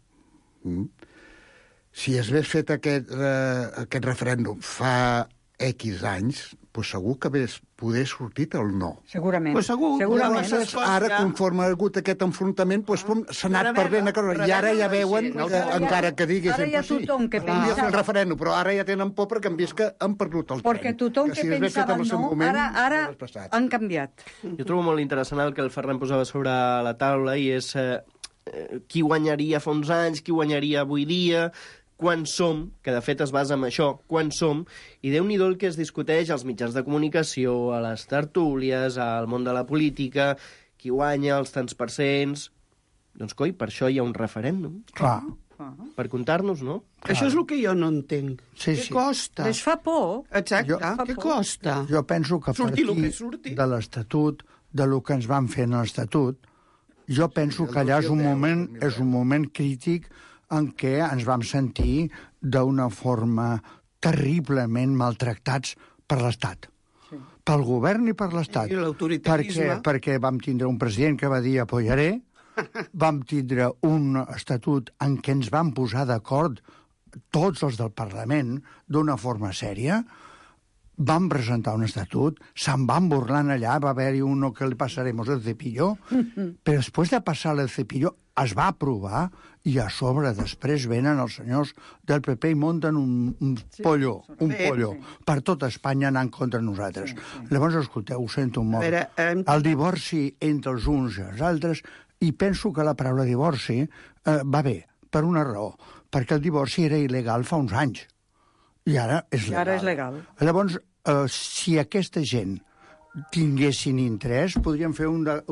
si es hagués fet aquest referèndum fa X anys, doncs segur que poder sortit el no. Segurament. Segurament. Ara, conforme ha hagut aquest enfrontament, s'ha anat perdent. I ara ja veuen, encara que diguessin... Ara hi ha tothom que pensa... el referèndum, però ara ja tenen por perquè han vist que han perdut el tren. Perquè tothom que pensava no, ara han canviat. Jo trobo molt interessant el que el Ferran posava sobre la taula, i és qui guanyaria fa uns anys, qui guanyaria avui dia... quan som, que de fet es basa en això, quan som, i Déu-n'hi-do el que es discuteix als mitjans de comunicació, a les tertúlies, al món de la política, qui guanya, els tants percents... Doncs coi, per això hi ha un referèndum. Clar. Per comptar-nos, no? Clar. Això és el que jo no entenc. Sí, què costa? Les fa por. Exacte, què costa? Jo penso que a partir de l'Estatut, de lo que ens van fer en l'Estatut, jo penso que allà és un moment crític en què ens vam sentir d'una forma terriblement maltractats per l'Estat. Sí. Pel govern i per l'Estat. I l'autoritarisme. Perquè vam tindre un president que va dir apoyaré, vam tindre un estatut en què ens vam posar d'acord tots els del Parlament d'una forma sèria, vam presentar un estatut, se'n van burlant allà, va haver-hi uno que li passaremos el cepillo, però després de passar el cepillo es va aprovar i a sobre després venen els senyors del PP i munten un pollo per tot Espanya anant contra nosaltres. Llavors, escolteu, ho sento molt. El divorci entre els uns i els altres, i penso que la paraula divorci va bé, per una raó, perquè el divorci era il·legal fa uns anys. I ara és legal. Ara és legal. Llavors, si aquesta gent tinguessin interès, podrien fer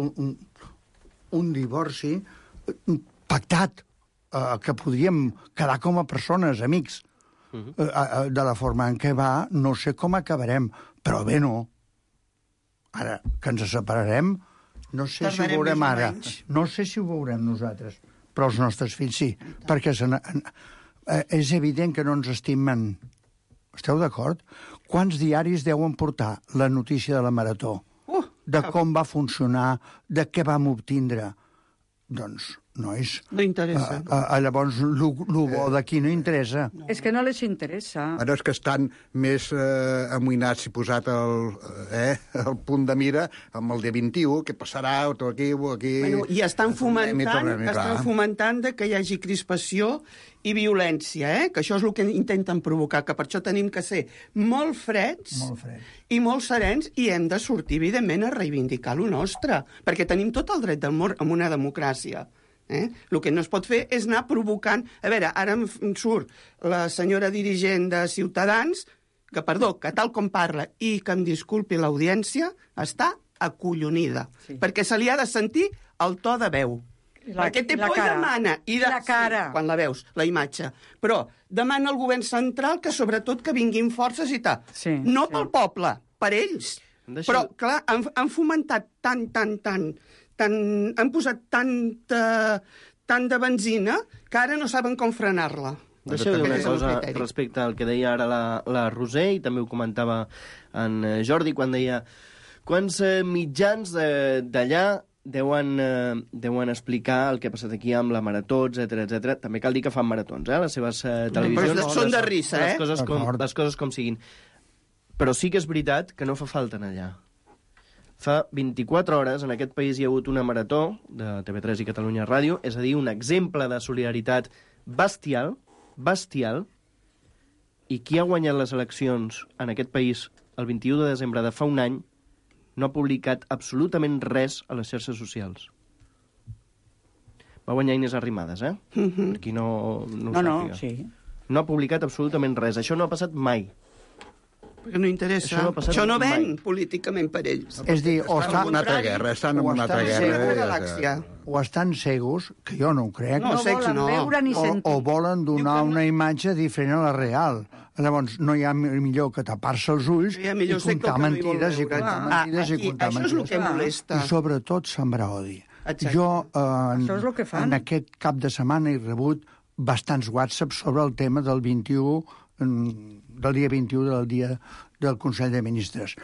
un divorci pactat, que podríem quedar com a persones, amics. De la forma en què va, no sé com acabarem, però bé no. Ara, que ens separarem, No sé si ho Tardarem veurem més o ara. menys. No sé si ho veurem nosaltres, però els nostres fills sí, perquè és evident que no ens estimen. Esteu d'acord? Quants diaris deuen portar la notícia de la Marató? De com va funcionar, de què vam obtindre? Doncs, nois... No interessa. Llavors, el bo d'aquí no interessa. És que no les interessa. Ara és que estan més amoïnats i posat el punt de mira amb el dia 21, què passarà, o aquí... Bueno, i estan fomentant que hi hagi crispació i violència, que això és el que intenten provocar, que per això tenim que ser molt freds i molt serens, i hem de sortir, evidentment, a reivindicar lo nostre, perquè tenim tot el dret del món en una democràcia. El que no es pot fer és anar provocant... A veure, ara em surt la senyora dirigent de Ciutadans, que tal com parla, i que em disculpi l'audiència, està acollonida, perquè se li ha de sentir el to de veu. Perquè té por i demana. La cara. Quan la veus, la imatge. Però demana al govern central que sobretot que vinguin forces i tal. No pel poble, per ells. Però, clar, han fomentat han posat tant de benzina que ara no saben com frenar-la. Deixeu dir una cosa respecte al que deia ara la Roser, i també ho comentava en Jordi, quan deia quants mitjans d'allà deuen explicar el que ha passat aquí amb la Marató, etc. També cal dir que fan maratons, les seves televisions. Però són de risa, les coses com siguin. Però sí que és veritat que no fa falta anar allà. Fa 24 hores en aquest país hi ha hagut una marató de TV3 i Catalunya Ràdio, és a dir, un exemple de solidaritat bestial, i qui ha guanyat les eleccions en aquest país el 21 de desembre de fa un any no ha publicat absolutament res a les xarxes socials. Va guanyar Inés Arrimadas, Per qui no ho sàpiga. Sí. No ha publicat absolutament res. Això no ha passat mai. Perquè no interessa. Això no ven políticament per ells. És dir, estan en una altra guerra, o estan cegos, que jo no ho crec, no volen veure ni sentir. O volen donar una imatge diferent a la real. Llavors, no hi ha millor que tapar-se els ulls i contar mentides i contar mentides i contar mentides. Això és el que molesta. I sobretot sembrar odi. Jo, en aquest cap de setmana, he rebut bastants whatsapps sobre el tema del 21, del dia 21 del dia del Consell de Ministres.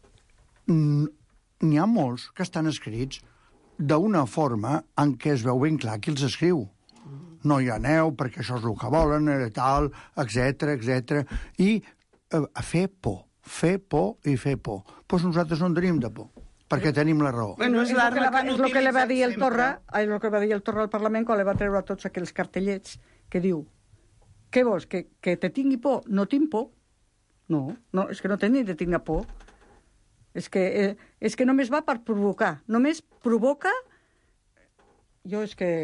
N'hi ha molts que estan escrits d'una forma en què es veu ben clar qui els escriu. No hi aneu perquè això és el que volen, tal, etc. I fer por i fer por. Doncs nosaltres no en tenim de por, perquè tenim la raó. Bueno, és el que li va dir el Torra al Parlament quan li va treure tots aquells cartellets que diu: què vols, que te tingui por? No tinc por. No, és que no tenc ni de tinc por. És que només va per provocar. Només provoca... Jo és que...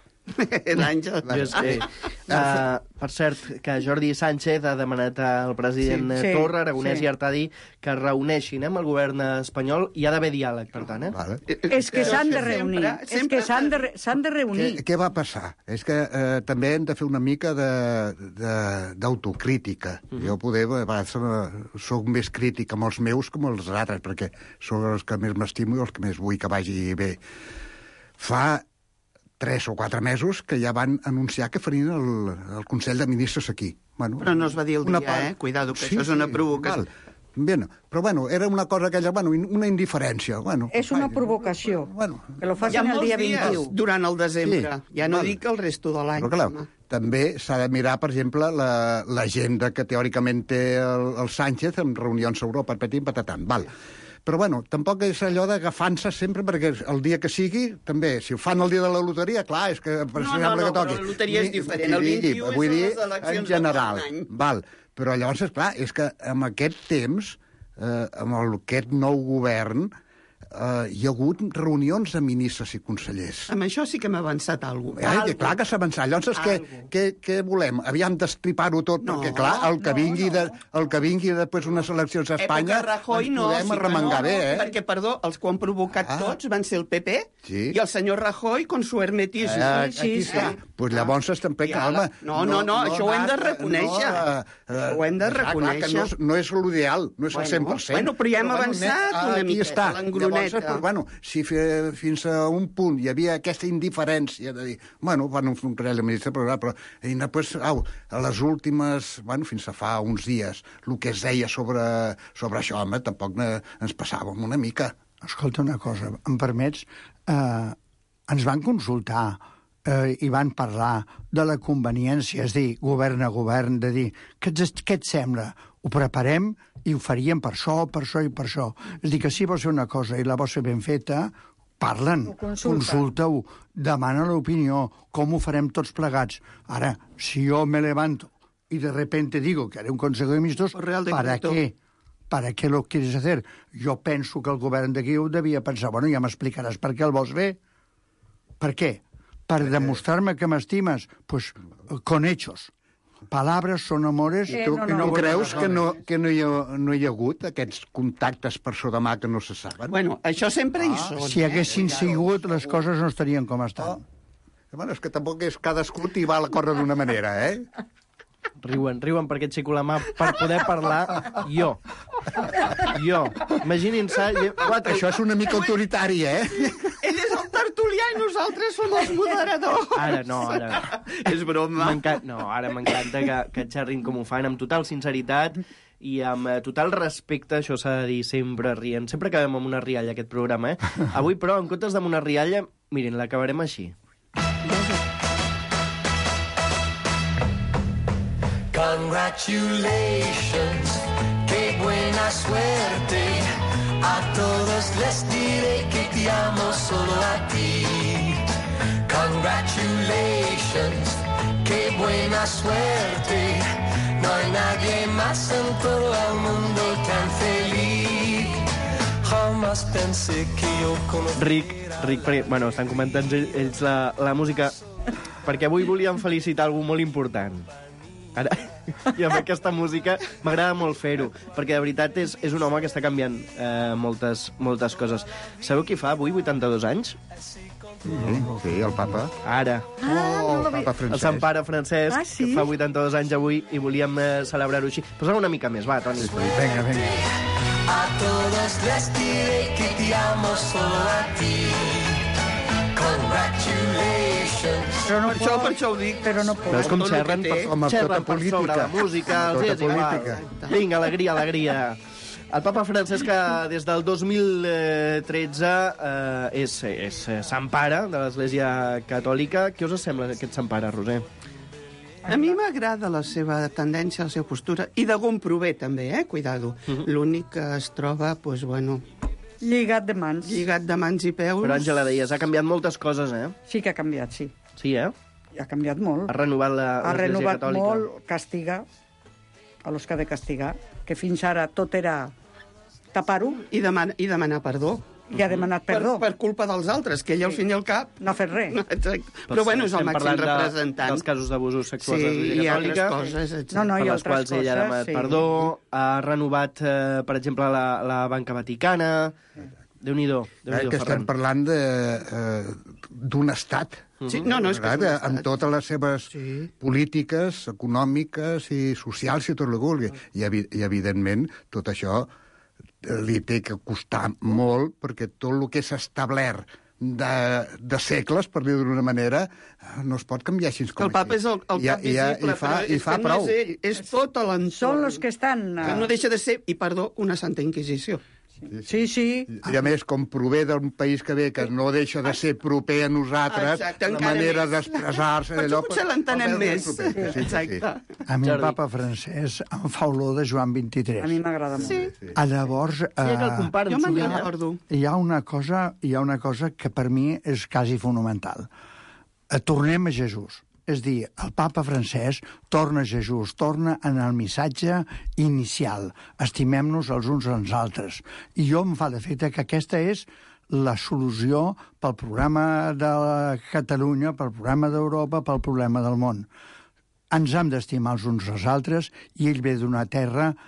Per cert, que Jordi Sánchez ha demanat al president Torra, Aragonès i Artadi que es reuneixin amb el govern espanyol, i ha d'haver diàleg, per tant. És que s'han de reunir. És que s'han de reunir. Què va passar? És que també hem de fer una mica d'autocrítica. Jo poder, a vegades, soc més crític amb els meus com els altres, perquè són els que més m'estimo i els que més vull que vagi bé. Fa 3 o 4 mesos que ja van anunciar que farien el Consell de Ministres aquí. Bueno, però no es va dir el dia, Cuidado, que això és una provocació. Bueno, però era una cosa aquella, una indiferència. És una provocació, que lo facin el dia 21. Durant el desembre, ja no dic el resto de l'any. Però clar, també s'ha de mirar, per exemple, l'agenda que teòricament té el Sánchez en reunions a Europa, petit patatant. Però, tampoc és allò d'agafant-se sempre, perquè el dia que sigui, també, si ho fan el dia de la loteria, clar, és que... No, però la loteria és diferent. El 21 són les eleccions de tot l'any. Però llavors, esclar, és que amb aquest temps, amb aquest nou govern, hi ha hagut reunions de ministres i consellers. Amb això sí que hem avançat alguna cosa. Clar que s'ha avançat. Llavors, què volem? Aviam d'estripar-ho tot, perquè, clar, el que vingui després unes eleccions a Espanya ens podem arremengar bé, Perquè, perdó, els que ho han provocat tots van ser el PP i el senyor Rajoy con su hermetisme. Aquí està. Doncs llavors també, calma. No, això ho hem de reconèixer. Ho hem de reconèixer. No és l'ideal, no és el 100%. Però ja hem avançat una miqueta. estoneta. Però, bueno, si fins a un punt hi havia aquesta indiferència de dir, bueno, van fer un querell ministre, però pues, a les últimes, bueno, fins a fa uns dies, el que es deia sobre això, home, tampoc ens passàvem una mica. Escolta una cosa, em permets? Ens van consultar i van parlar de la conveniència, és dir, govern a govern, de dir, què et sembla? Ho preparem i ho faríem per això i per això. És dir, que si vols fer una cosa i la vols fer ben feta, parlen, consulta-ho, demana l'opinió, com ho farem tots plegats. Ara, si jo me levanto y de repente digo que haré un consejo de ministros, ¿para qué? ¿Para qué lo quieres hacer? Jo penso que el govern d'aquí ho devia pensar, bueno, ja m'explicaràs per què el vols fer. Per què? Per demostrar-me que m'estimes? Pues con hechos. Palabras son amores... Tu creus que no hi ha hagut aquests contactes per so de mà que no se saben? Bueno, això sempre hi són. Si haguessin sigut, les coses no estarien com estan. Bueno, és que tampoc és cadascú t'hi va a la corda d'una manera, Riuen perquè aixeco la mà per poder parlar jo. Imaginin-se... Això és una mica autoritari, Ell és el tertulià i nosaltres som els moderadors. Ara. És broma. Ara m'encanta que xerrin com ho fan, amb total sinceritat i amb total respecte, això s'ha de dir sempre rient. Sempre acabem amb una rialla, aquest programa, Avui, però, en comptes d'amb una rialla, mirin, l'acabarem així. Congratulations, qué buena suerte. A todos les diré que te amo solo a ti. Congratulations, qué buena suerte. No hay nadie más en todo el mundo tan feliz. Jamás pensé que yo conocería... Ric, perquè, bueno, estan comentant ells la música, perquè avui volíem felicitar algú molt important. Ara, i amb aquesta música m'agrada molt fer-ho, perquè de veritat és un home que està canviant moltes coses. Sabeu qui fa avui 82 anys? Sí, el papa. Ara. El papa Francesc. El Sant Pare Francesc, sí? que fa 82 anys avui, i volíem celebrar-ho així. Posa'm una mica més, va, Toni. Vinga. A todos les diré que te amo solo a ti. Congratulations. Per això ho dic. Però no puc. Veus com xerren per sobre la música? Tota política. Vinga, alegria. El papa Francesc, des del 2013, és Sant Pare de l'Església Catòlica. Què us sembla aquest Sant Pare, Roser? A mi m'agrada la seva tendència, la seva postura, i de on prové, també, cuidado. L'únic que es troba, doncs, bueno... Lligat de mans i peus. Però, Àngela, deies, ha canviat moltes coses, Sí que ha canviat, sí. Sí, Ha canviat molt. Ha renovat l'Església Catòlica. Ha renovat molt, castiga a los que ha de castigar, que fins ara tot era tapar-ho. I demanar perdó. I ha demanat perdó. Per culpa dels altres, que ell al fin i al cap... No ha fet res. No, però bueno, és el màxim representant. Dels casos d'abusos sexuals de l'Església Catòlica. I altres coses. Per les quals ella ha demanat perdó. Ha renovat, per exemple, la Banca Vaticana. Déu-n'hi-do, que Ferran. estem parlant d'un estat. Sí, no, és que és un estat. Amb totes les seves polítiques econòmiques i socials, si tot el que vulgui. I, evidentment, tot això li té que costar molt, perquè tot el que s'ha establert de segles, per dir-ho d'una manera, no es pot canviar així com el papa és el cap visible, i fa prou. No és ell, és tot l'entorn. Són els que estan... Que no deixa de ser, i perdó, una santa inquisició. Sí. I a més, com prové d'un país que ve, que no deixa de ser proper a nosaltres, la manera d'expressar-se... Per això potser l'entenem més. Exacte. A mi el papa Francesc em fa olor de Joan 23. A mi m'agrada molt. Sí. Llavors, jo me'n recordo. hi ha una cosa que per mi és quasi fonamental. Tornem a Jesús. És dir, el papa Francesc torna a Jesús, torna en el missatge inicial. Estimem-nos els uns als altres. I jo em fa de fet que aquesta és la solució pel problema de Catalunya, pel problema d'Europa, pel problema del món. Ens hem d'estimar els uns als altres i ell ve d'una terra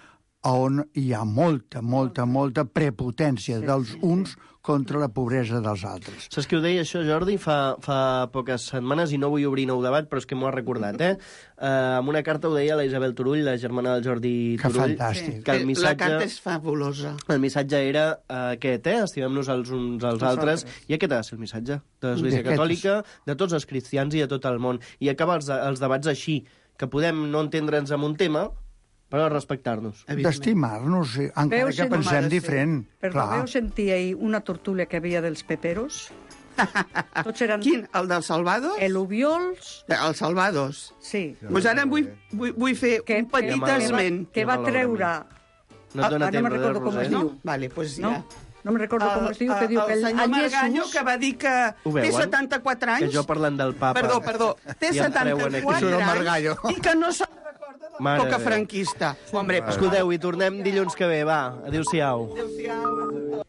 on hi ha molta prepotència dels uns contra la pobresa dels altres. Saps que ho deia això, Jordi, fa poques setmanes, i no vull obrir nou debat, però és que m'ho ha recordat, amb una carta ho deia la Isabel Turull, la germana del Jordi Turull. Que fantàstic. Que el missatge, la carta és fabulosa. El missatge era aquest, estimem-nos els uns als altres, i aquest ha de ser el missatge de l'Església Catòlica, de tots els cristians i de tot el món. I acaba els debats així, que podem no entendre'ns en un tema, però respectar-nos. D'estimar-nos, encara que pensem diferent. Perdó, veu sentir ahir una tortúlia que havia dels peperos? Tots eren... Quin? El dels Salvados? El·luviols... Els Salvados? Sí. Doncs ara vull fer un petit esment. Que va treure... No et dona temps, no me'n recordo com es diu. Vale, doncs ja. No me'n recordo com es diu, que diu que el senyor Margallo, que va dir que té 74 anys... Que jo parlant del papa... Perdó, té 74 anys i que no se'n recorda de l'època franquista. Hombre, escolteu, i tornem dilluns que ve, va. Adéu-siau. Adéu-siau.